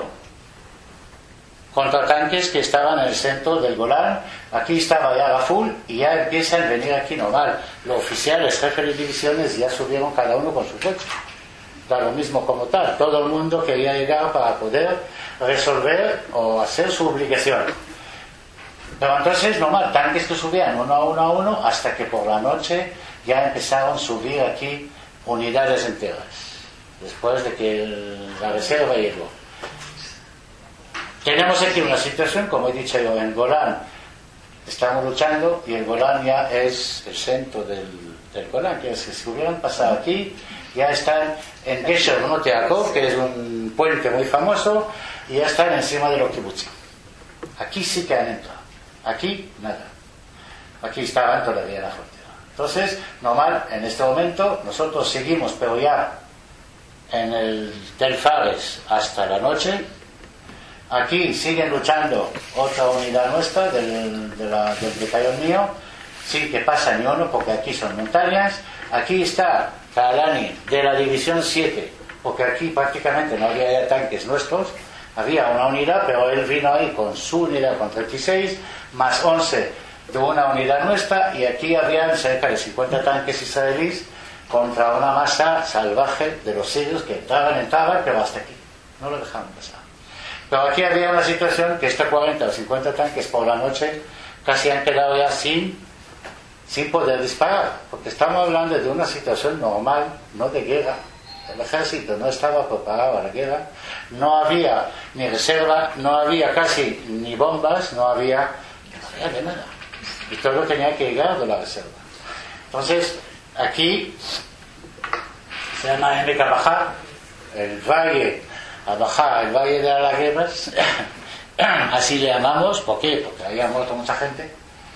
contra tanques que estaban en el centro del Golán. Aquí estaba ya Raful y ya empiezan a venir aquí normal. Los oficiales, jefes de divisiones, ya subieron cada uno con su coche. Da lo mismo como tal. Todo el mundo quería llegar para poder resolver o hacer su obligación. Pero entonces, normal, tanques que subían uno a uno a uno, hasta que por la noche ya empezaron a subir aquí unidades enteras. Después de que el, la reserva llegó. Tenemos aquí una situación, como he dicho yo, en Golán estamos luchando y el Golán ya es el centro del, del Golán, que es que si hubieran pasado aquí, ya están en Gesher Bnot Yaakov, que es un puente muy famoso, y ya están encima de los kibutzim. Aquí sí que han entrado, aquí nada. Aquí estaban todavía en la frontera. Entonces, normal, en este momento nosotros seguimos, pero ya en el Tel Fares hasta la noche. Aquí siguen luchando otra unidad nuestra del, de la, del batallón mío, sí que pasa ni uno porque aquí son montañas. Aquí está Kalani de la división siete, porque aquí prácticamente no había ya tanques nuestros, Había una unidad, pero él vino ahí con su unidad con treinta y seis, más once de una unidad nuestra, y aquí habían cerca de cincuenta tanques israelíes contra una masa salvaje de los sirios que entraban, entraban, pero hasta aquí. No lo dejaban pasar. Pero aquí había una situación que estos cuarenta o cincuenta tanques por la noche casi han quedado ya sin, sin poder disparar, porque estamos hablando de una situación normal, no de guerra. El ejército no estaba preparado a la guerra, no había ni reserva, no había casi ni bombas, no había, no había de nada. Y todo tenía que llegar de la reserva. Entonces, aquí se llama M K Bajá, el valle, a Bajá, el valle de las guerras, así le llamamos. ¿Por qué? Porque había muerto mucha gente.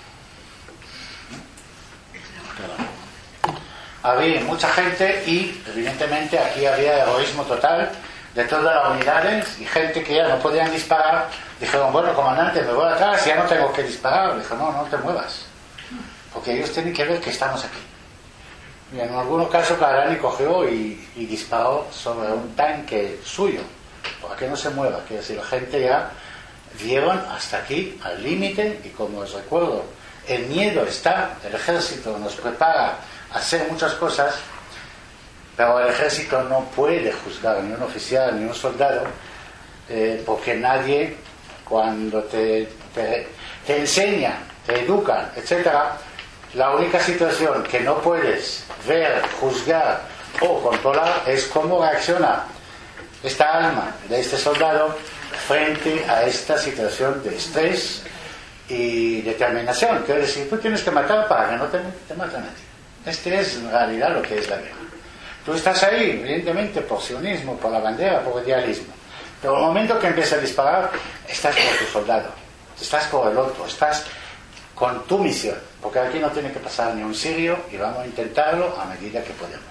Había mucha gente y evidentemente aquí había heroísmo total de todas las unidades y gente que ya no podían disparar. Dijeron, bueno, comandante, me voy atrás, ya no tengo que disparar. Dijo, no, no te muevas, porque ellos tienen que ver que estamos aquí. Y en algunos casos Karani cogió y, y disparó sobre un tanque suyo para que no se mueva. Que decir, la gente ya vieron hasta aquí, al límite, y como os recuerdo, el miedo está, el ejército nos prepara a hacer muchas cosas, pero el ejército no puede juzgar ni un oficial ni un soldado, eh, porque nadie, cuando te, te, te enseñan, te educan, etcétera, la única situación que no puedes ver, juzgar o controlar es cómo reacciona esta alma de este soldado frente a esta situación de estrés y determinación. Quiero decir, tú tienes que matar para que no te, te mate a nadie. Este es en realidad lo que es la guerra. Tú estás ahí, evidentemente, por sionismo, por la bandera, por idealismo. Pero el momento que empiezas a disparar, estás por tu soldado, estás por el otro, estás con tu misión. Porque aquí no tiene que pasar ni un sirio y vamos a intentarlo a medida que podemos.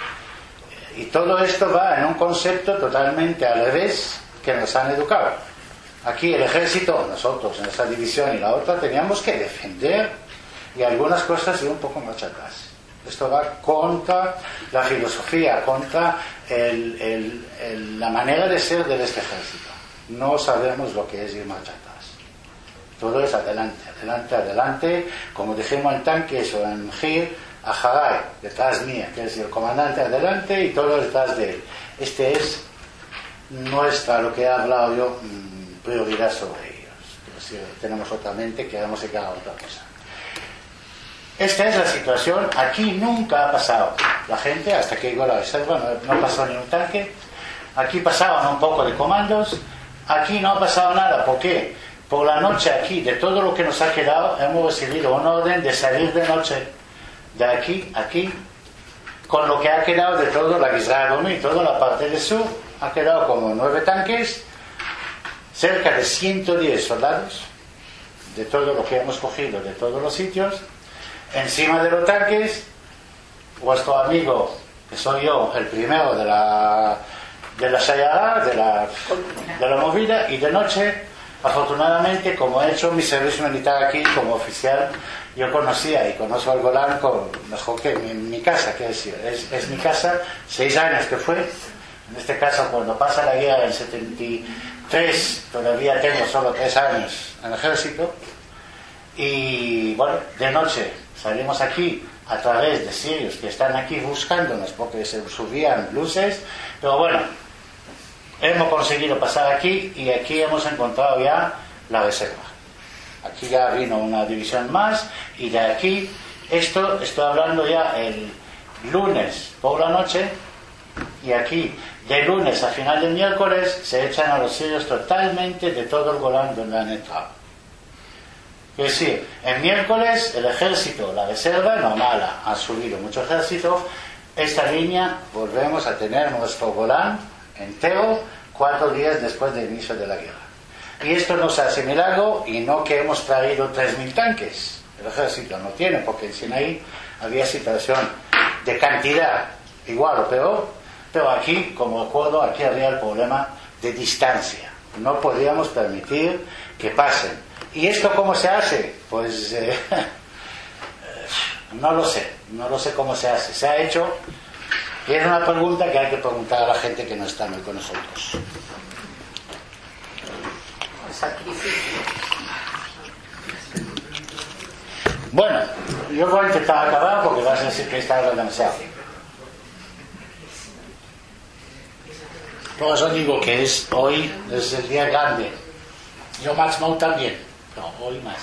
Y todo esto va en un concepto totalmente al revés que nos han educado. Aquí el ejército, nosotros en esta división y la otra, teníamos que defender y algunas cosas ir un poco más atrás. Esto va contra la filosofía, contra el, el, el, la manera de ser de este ejército. No sabemos lo que es ir marcha atrás. Todo es adelante, adelante, adelante. Como dijimos en tanques o en Gir, a Harai, detrás mía, que es el comandante adelante y todo detrás de él. Este es nuestra, lo que he hablado yo, prioridad sobre ellos. Pero si tenemos otra mente, queremos que haga otra cosa. Esta es la situación. Aquí nunca ha pasado la gente, hasta que llegó la reserva, no, no pasó ni un tanque. Aquí pasaban un poco de comandos. Aquí no ha pasado nada. ¿Por qué? Por la noche aquí, de todo lo que nos ha quedado, hemos recibido una orden de salir de noche. De aquí, aquí, con lo que ha quedado de todo la Gizradom y toda la parte del sur, ha quedado como nueve tanques, cerca de ciento diez soldados, de todo lo que hemos cogido, de todos los sitios. Encima de los tanques, vuestro amigo, que soy yo, el primero de la de la Sayara, de la, de la movida, y de noche, afortunadamente, como he hecho mi servicio militar aquí como oficial, yo conocía y conozco el Golán con, mejor que mi, mi casa, que decir, es, es mi casa, seis años que fue. En este caso, cuando pasa la guerra en setenta y tres, todavía tengo solo tres años en el ejército, y bueno, de noche salimos aquí a través de sirios que están aquí buscándonos porque se subían luces, pero bueno, hemos conseguido pasar aquí y aquí hemos encontrado ya la reserva. Aquí ya vino una división más y de aquí, esto estoy hablando ya el lunes por la noche, y aquí de lunes a final de miércoles se echan a los sirios totalmente de todo el Golán donde han entrado. Es decir, el miércoles el ejército, la reserva normal, ha subido mucho ejército. Esta línea volvemos a tener nuestro Golán entero cuatro días después del inicio de la guerra. Y esto nos hace milagro, y no que hemos traído tres mil tanques. El ejército no tiene, porque en Sinaí había situación de cantidad igual o peor, pero aquí, como recuerdo, aquí había el problema de distancia. No podíamos permitir que pasen. ¿Y esto cómo se hace? Pues eh, no lo sé, no lo sé cómo se hace. Se ha hecho, y es una pregunta que hay que preguntar a la gente que no está muy con nosotros. sacrificio. Bueno, yo voy a intentar acabar porque vas a decir que está demasiado. Por eso digo que es hoy es el día grande. Yo Máximo también, pero hoy más.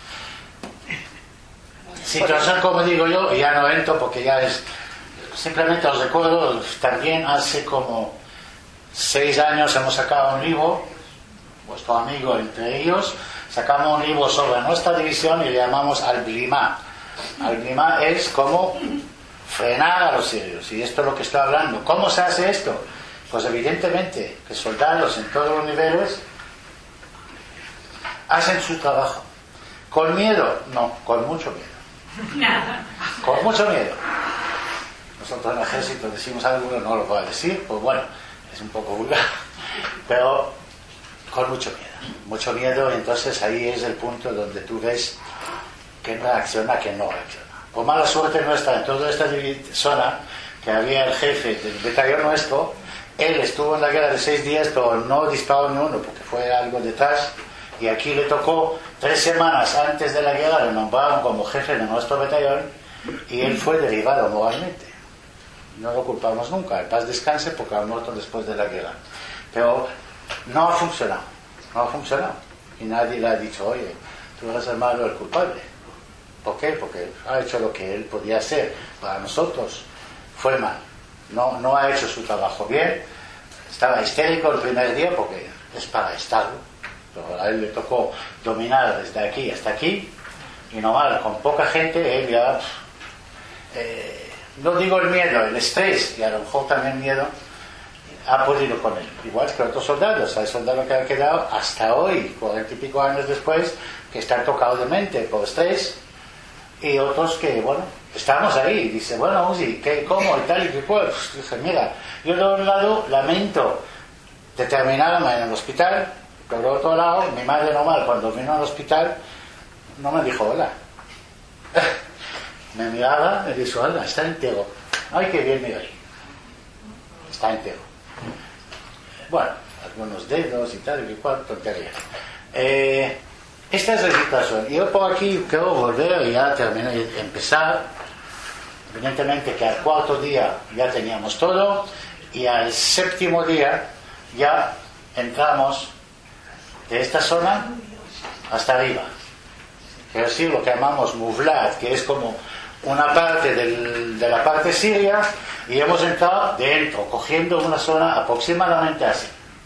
Situación como digo yo, y ya no entro porque ya es... Simplemente os recuerdo, también hace como seis años hemos sacado un libro, vuestro amigo entre ellos, sacamos un libro sobre nuestra división y le llamamos Al-Blimá. Al-Blimá es como frenar a los sirios, y esto es lo que estoy hablando. ¿Cómo se hace esto? Pues evidentemente que soldados en todos los niveles hacen su trabajo. ¿Con miedo? No, con mucho miedo. Con mucho miedo. Nosotros en el ejército decimos algo, no lo puedo decir, pues bueno, es un poco vulgar, pero con mucho miedo. Mucho miedo, y entonces ahí es el punto donde tú ves quién reacciona, quién no reacciona. Por mala suerte nuestra, en toda esta zona, que había el jefe del batallón nuestro, él estuvo en la guerra de seis días, pero no disparó ni uno, porque fue algo detrás, y aquí le tocó tres semanas antes de la guerra, le nombraron como jefe de nuestro batallón, y él fue derribado moralmente. No lo culpamos nunca, en paz descanse, porque ha muerto después de la guerra. Pero no ha funcionado, no ha funcionado. Y nadie le ha dicho, oye, tú eres el malo, el culpable. ¿Por qué? Porque ha hecho lo que él podía hacer. Para nosotros fue mal. No, no ha hecho su trabajo bien. Estaba histérico el primer día porque es para estarlo. Pero a él le tocó dominar desde aquí hasta aquí. Y normal, con poca gente, él ya... Eh, no digo el miedo, el estrés, y a lo mejor también miedo, ha podido con él. Igual que otros soldados. Hay soldados que han quedado hasta hoy, cuarenta y pico años después, que están tocados de mente por estrés, y otros que, bueno, estamos ahí. Dice, bueno, Uzi, ¿qué, cómo y tal y qué cual? Pues dije, mira, yo de un lado lamento de terminarme en el hospital, pero de otro lado, mi madre normal, cuando vino al hospital, no me dijo hola. Me miraba, me dijo, hola, está entero. Ay, qué bien me oí. Está entero. Bueno, algunos dedos y tal, y cual, tontería. Eh, esta es la situación. Yo por aquí quiero volver y ya terminar, empezar. Evidentemente que al cuarto día ya teníamos todo, y al séptimo día ya entramos de esta zona hasta arriba. Quiero decir, lo que llamamos Muvlat, que es como una parte del, de la parte siria, y hemos entrado dentro, cogiendo una zona aproximadamente así.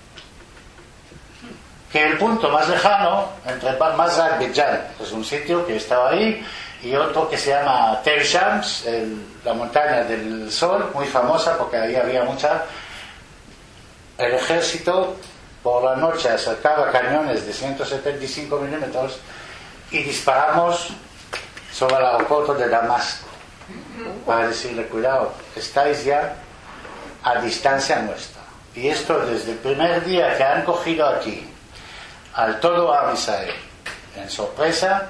Que el punto más lejano, entre Mazar y Bejan, es un sitio que estaba ahí, y otro que se llama Tel Shams, el, la montaña del sol, muy famosa porque ahí había mucha... El ejército por la noche acercaba cañones de ciento setenta y cinco milímetros y disparamos sobre el aeropuerto de Damasco para decirle, cuidado, estáis ya a distancia nuestra. Y esto desde el primer día que han cogido aquí al todo a Israel en sorpresa,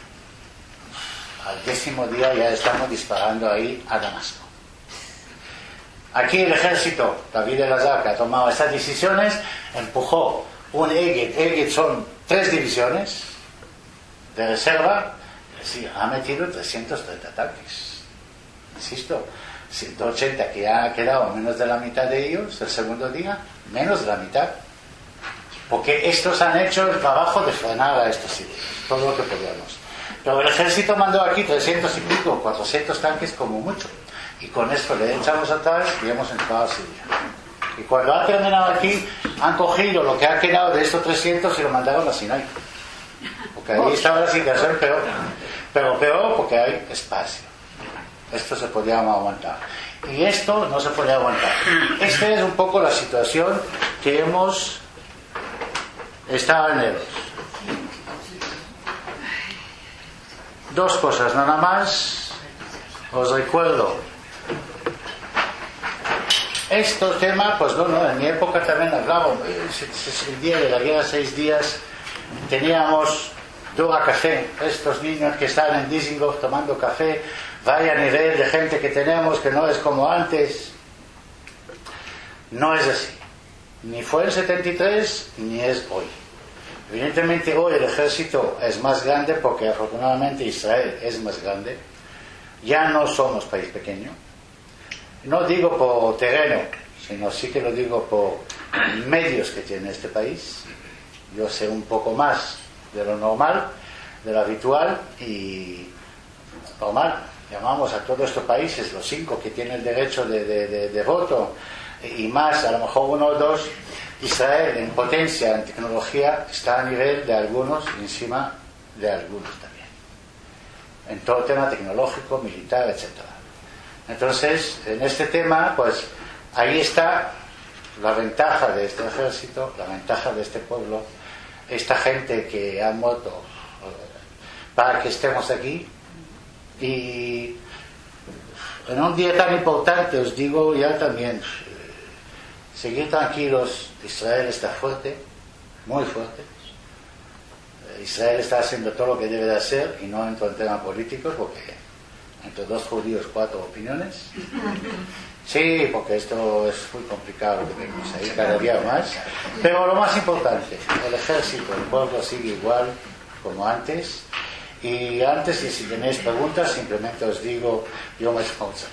al décimo día ya estamos disparando ahí a Damasco. Aquí el ejército, David el-Azhar, que ha tomado estas decisiones, empujó un Eged. Eged son tres divisiones de reserva. Sí, ha metido trescientos treinta tanques. Insisto, ciento ochenta que ya ha quedado menos de la mitad de ellos el segundo día, menos de la mitad. Porque estos han hecho el trabajo de frenar a estos sitios, todo lo que podíamos. Pero el ejército mandó aquí trescientos y pico, cuatrocientos tanques como mucho. Y con esto le echamos atrás y hemos entrado a Siria. Y cuando ha terminado aquí, han cogido lo que ha quedado de estos trescientos y lo mandaron a Sinai. Porque ahí estaba la situación peor. Pero peor porque hay espacio. Esto se podía aguantar. Y esto no se podía aguantar. Esta es un poco la situación que hemos estado en él. Dos cosas, nada más. Os recuerdo. Estos temas, pues bueno, en mi época también hablaba. El día de la guerra, seis días, teníamos Dora Café. Estos niños que están en Dizengoff tomando café, vaya nivel de gente que tenemos, que no es como antes. No es así. Ni fue en setenta y tres, ni es hoy. Evidentemente hoy el ejército es más grande porque afortunadamente Israel es más grande. Ya no somos país pequeño. No digo por terreno, sino sí que lo digo por medios que tiene este país. Yo sé un poco más de lo normal, de lo habitual, y normal, llamamos a todos estos países, los cinco que tienen el derecho de, de, de, de voto, y más, a lo mejor uno o dos. Israel en potencia, en tecnología, está a nivel de algunos y encima de algunos también, en todo el tema tecnológico, militar, etcétera. Entonces, en este tema, pues ahí está la ventaja de este ejército, la ventaja de este pueblo, esta gente que ha muerto para que estemos aquí. Y en un día tan importante os digo ya también, seguir tranquilos. Israel está fuerte, muy fuerte. Israel está haciendo todo lo que debe de hacer, y no entro en temas políticos porque entre dos judíos, cuatro opiniones. Sí, porque esto es muy complicado lo que tenemos ahí, cada día más. Pero lo más importante, el ejército, el pueblo sigue igual como antes. Y antes, y si tenéis preguntas, simplemente os digo, yo me escucho.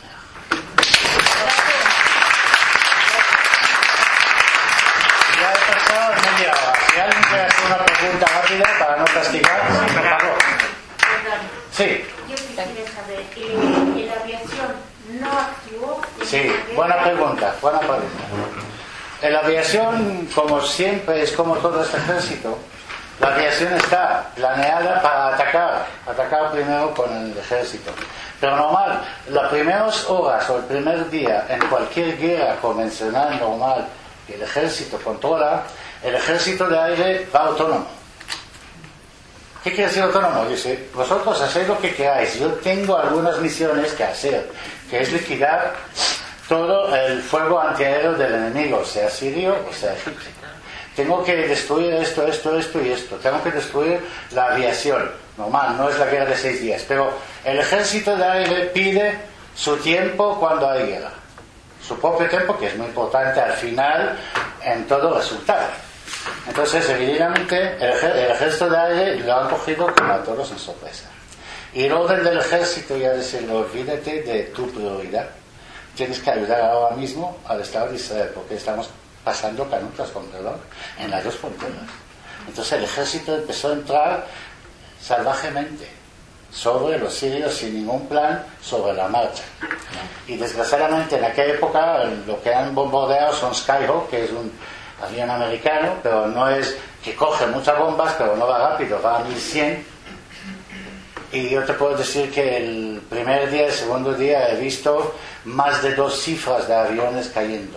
Ya he pasado media hora. Si alguien quiere hacer una pregunta rápida para no castigar, sí, por favor. Sí. Yo quisiera saber, ¿eh, ¿la aviación no actuó? Sí, buena pregunta, buena pregunta. En la aviación, como siempre, es como todo este ejército. La aviación está planeada para atacar, atacar primero con el ejército. Pero normal, las primeras horas o el primer día en cualquier guerra convencional normal que el ejército controla, el ejército de aire va autónomo. ¿Qué quiere decir autónomo? Dice, vosotros hacéis lo que queráis, yo tengo algunas misiones que hacer, que es liquidar todo el fuego antiaéreo del enemigo, sea sirio o sea egipcio. Tengo que destruir esto, esto, esto y esto. Tengo que destruir la aviación. Normal, no es la guerra de seis días. Pero el ejército de aire pide su tiempo cuando hay guerra. Su propio tiempo, que es muy importante al final en todo resultado. Entonces, evidentemente, el, ej- el ejército de aire lo han cogido como a todos en sorpresa. Y el orden del ejército ya decirlo, olvídate de tu prioridad. Tienes que ayudar ahora mismo al Estado de Israel, porque estamos pasando canutas con reloj en las dos fronteras. Entonces el ejército empezó a entrar salvajemente sobre los sirios sin ningún plan, sobre la marcha. Y desgraciadamente en aquella época lo que han bombardeado son Skyhawk, que es un avión americano, pero no es que coge muchas bombas, pero no va rápido, va a mil cien. Y yo te puedo decir que el primer día, el segundo día he visto más de dos cifras de aviones cayendo.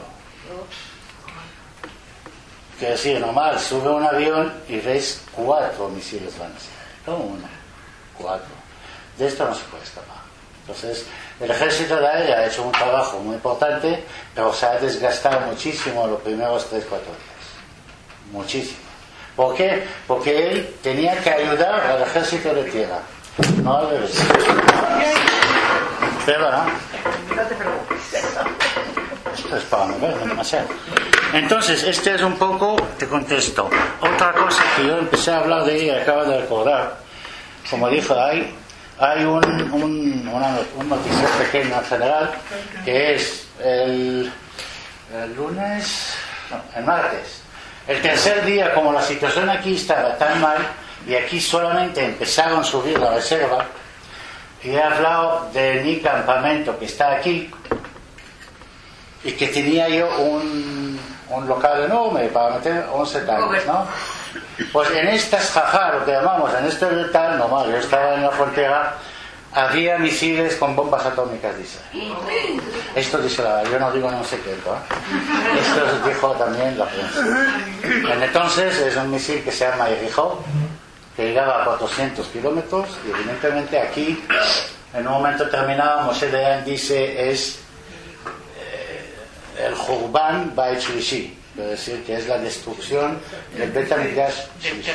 Quiero decir, normal, sube un avión y ves cuatro misiles van a ser. No uno, cuatro. De esto no se puede escapar. Entonces, el ejército de aire ha hecho un trabajo muy importante, pero se ha desgastado muchísimo los primeros tres, cuatro días. Muchísimo. ¿Por qué? Porque él tenía que ayudar al ejército de tierra. No al revés. Pero no. No te preocupes. Esto es para no ver, no demasiado. Entonces, este es un poco, te contesto. Otra cosa que yo empecé a hablar de ella y acabo de recordar, como dijo, hay, hay un, un, una, un noticia pequeña en general, que es el, el lunes, no, el martes. El tercer día, como la situación aquí estaba tan mal, y aquí solamente empezaron a subir la reserva, y he hablado de mi campamento que está aquí, y que tenía yo un, un local enorme para meter once tanques, ¿no? Pues en estas jajá, lo que llamamos, en este tal, normal, yo estaba en la frontera, había misiles con bombas atómicas, dice. Esto dice la, yo no digo ni un secreto, ¿eh? Esto dijo también la prensa. Entonces es un misil que se llama Jericó, que llegaba a cuatrocientos kilómetros, y evidentemente aquí, en un momento terminado, Moshe Dayan dice, es el Jurban Bait Shlishi, es decir, que es la destrucción del Bet HaMikdash Shlishi.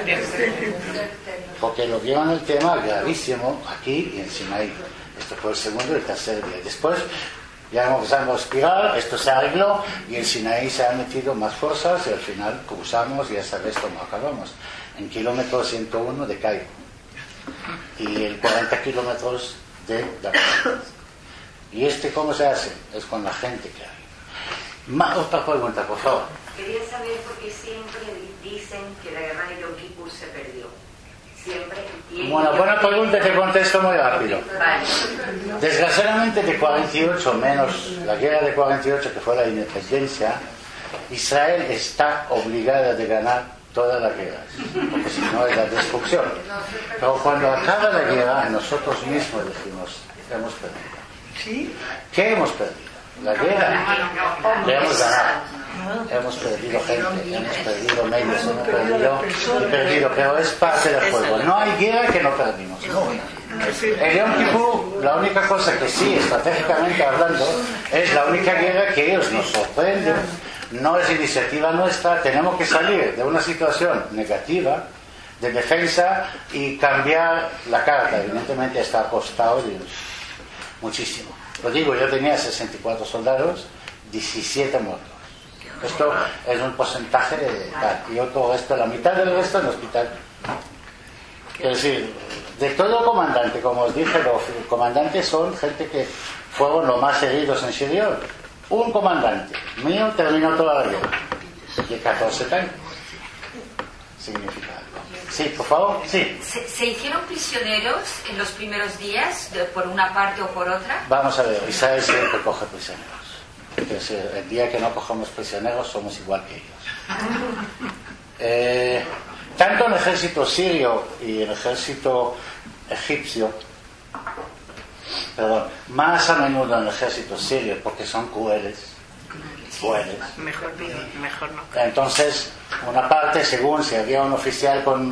Porque lo vieron el tema gravísimo aquí y en Sinaí. Esto fue el segundo y el tercer día. Después ya empezamos a espiar, esto se arregló y el Sinaí se ha metido más fuerzas y al final cruzamos y esta vez cómo acabamos. En kilómetro ciento uno de Cairo y el cuarenta kilómetros de Damasco. ¿Y este cómo se hace? Es con la gente que hay. Más otra pregunta, por favor. Quería saber por qué siempre dicen que la guerra de Yom Kippur se perdió. Siempre. Bueno, buena pregunta, te contesto muy rápido. Vale. Desgraciadamente de cuarenta y ocho, menos la guerra de cuarenta y ocho que fue la independencia, Israel está obligada de ganar todas las guerras, porque si no es la destrucción. Pero cuando acaba la guerra, nosotros mismos decimos, hemos perdido. ¿Qué hemos perdido? La guerra. Le hemos ganado. Hemos perdido gente, hemos perdido medios, hemos perdido, he perdido, pero es parte del juego. No hay guerra que no perdimos. El Yom Kippur, la única cosa que sí, estratégicamente hablando, es la única guerra que ellos nos sorprenden. No es iniciativa nuestra, tenemos que salir de una situación negativa de defensa y cambiar la carta. Evidentemente está ha costado muchísimo. Lo digo, yo tenía sesenta y cuatro soldados, diecisiete muertos. Esto es un porcentaje de tal. Y otro resto, la mitad del resto en el hospital. Es decir, de todo comandante, como os dije, los comandantes son gente que fueron los más heridos en Shirión. Un comandante mío terminó toda la guerra. De catorce tanques. Significa algo. Sí, por favor, sí. ¿Se, ¿Se hicieron prisioneros en los primeros días, de, por una parte o por otra? Vamos a ver, Israel siempre coge prisioneros. Entonces, el día que no cogemos prisioneros somos igual que ellos. Eh, tanto el ejército sirio y el ejército egipcio, perdón, más a menudo en el ejército sirio, porque son crueles, crueles. Mejor, mejor no. Entonces, una parte, según si había un oficial con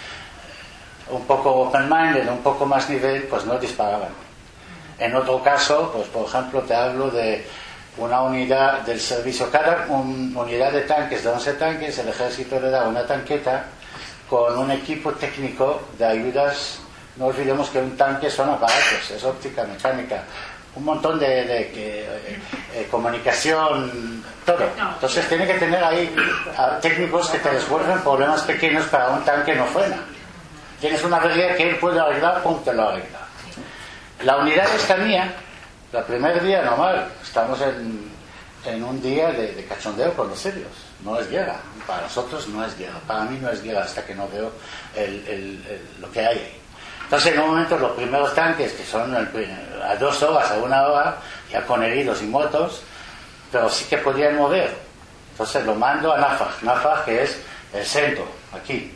un poco open-minded, un poco más nivel, pues no disparaban. En otro caso, pues por ejemplo, te hablo de una unidad del servicio, cada un, unidad de tanques, de once tanques, el ejército le da una tanqueta con un equipo técnico de ayudas. No olvidemos que un tanque son aparatos, es óptica, mecánica, un montón de, de, de eh, eh, comunicación, todo. Entonces tiene que tener ahí a, técnicos que te resuelven problemas pequeños para un tanque no frena. Tienes una avería que él puede arreglar, pum, te lo arregla. La unidad esta mía, el primer día normal, estamos en, en un día de, de cachondeo con los serios. No es guerra, para nosotros no es guerra, para mí no es guerra hasta que no veo el, el, el, lo que hay ahí. Entonces en un momento los primeros tanques, que son el, a dos horas, a una hora, ya con heridos y muertos, pero sí que podían mover. Entonces lo mando a Nafaj, Nafaj que es el centro, aquí.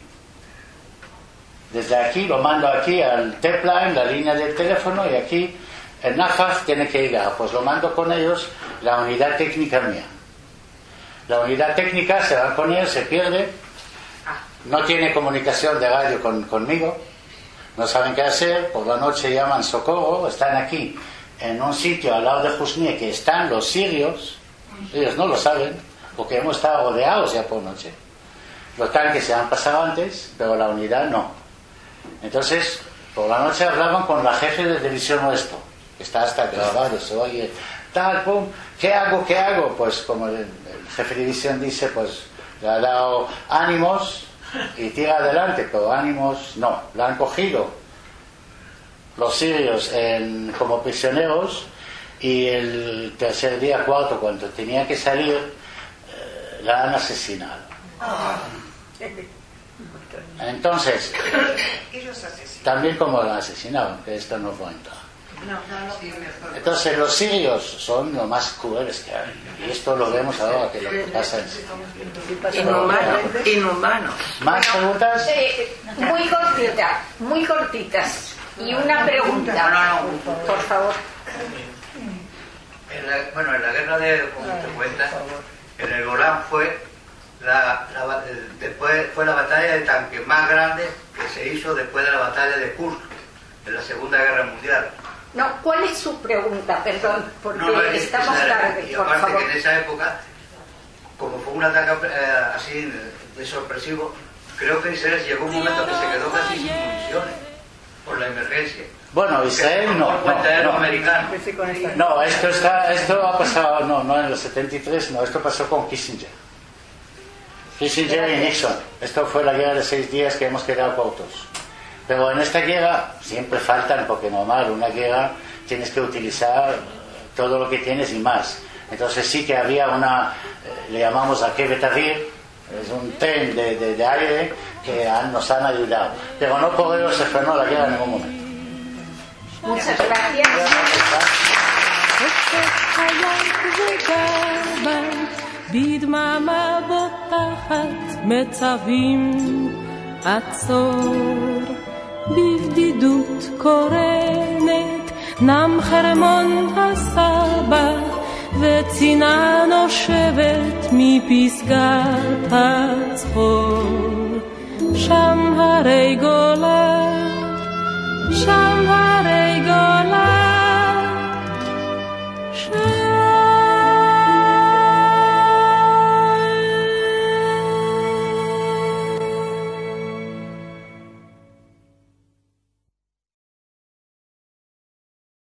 Desde aquí lo mando aquí al T-Line, la línea del teléfono, y aquí el Nafaj tiene que llegar. Pues lo mando con ellos, la unidad técnica mía. La unidad técnica se va con ellos, se pierde, no tiene comunicación de radio con, conmigo, no saben qué hacer, por la noche llaman socorro, están aquí, en un sitio al lado de Husni, que están los sirios, ellos no lo saben, porque hemos estado rodeados ya por noche. Los tanques se han pasado antes, pero la unidad no. Entonces, por la noche hablaban con la jefe de división nuestro, que está hasta grabado, se oye, tal, pum, ¿qué hago, qué hago? Pues como el, el jefe de división dice, pues le ha dado ánimos y tira adelante, pero ánimos no, la han cogido los sirios en, como prisioneros, y el tercer día, cuarto, cuando tenía que salir, eh, la han asesinado. Entonces, también como la asesinaron, que esto no fue entrar. Entonces los sirios son los más crueles que hay, y esto lo vemos ahora que lo que pasa en inhumanos, inhumanos. ¿Más preguntas? Eh, muy cortitas, muy cortitas. Y una pregunta, No, no, no. por favor. En la, bueno, en la guerra de, como te cuentas, en el Golán fue la, la, después fue la batalla de tanques más grande que se hizo después de la batalla de Kursk, en la Segunda Guerra Mundial. No, ¿cuál es su pregunta? Perdón, porque no, no, estamos esa, tarde, y por aparte favor. que en esa época, como fue un ataque eh, así de sorpresivo, creo que Israel llegó un momento que se quedó casi sin municiones. por la emergencia. Bueno, Israel no. Por cuenta No, no, no. americano. No, esto, está, esto ha pasado, no, no en los setenta y tres, no, esto pasó con Kissinger. Kissinger y Nixon. Esto fue la guerra de seis días que hemos quedado cortos. Pero en esta guerra siempre faltan, porque normal, una guerra tienes que utilizar todo lo que tienes y más. Entonces sí que había una, eh, le llamamos a Kevet Avir, es un tren de, de, de aire que han, nos han ayudado. Pero no por ello se frenó la guerra en ningún momento. Muchas gracias. בדממה בוטחת מצבים עצור בבדידות קורנת נם חרמון הסבא וצינה נושבת מפסגת הצחור שם הרי גולה שם הרי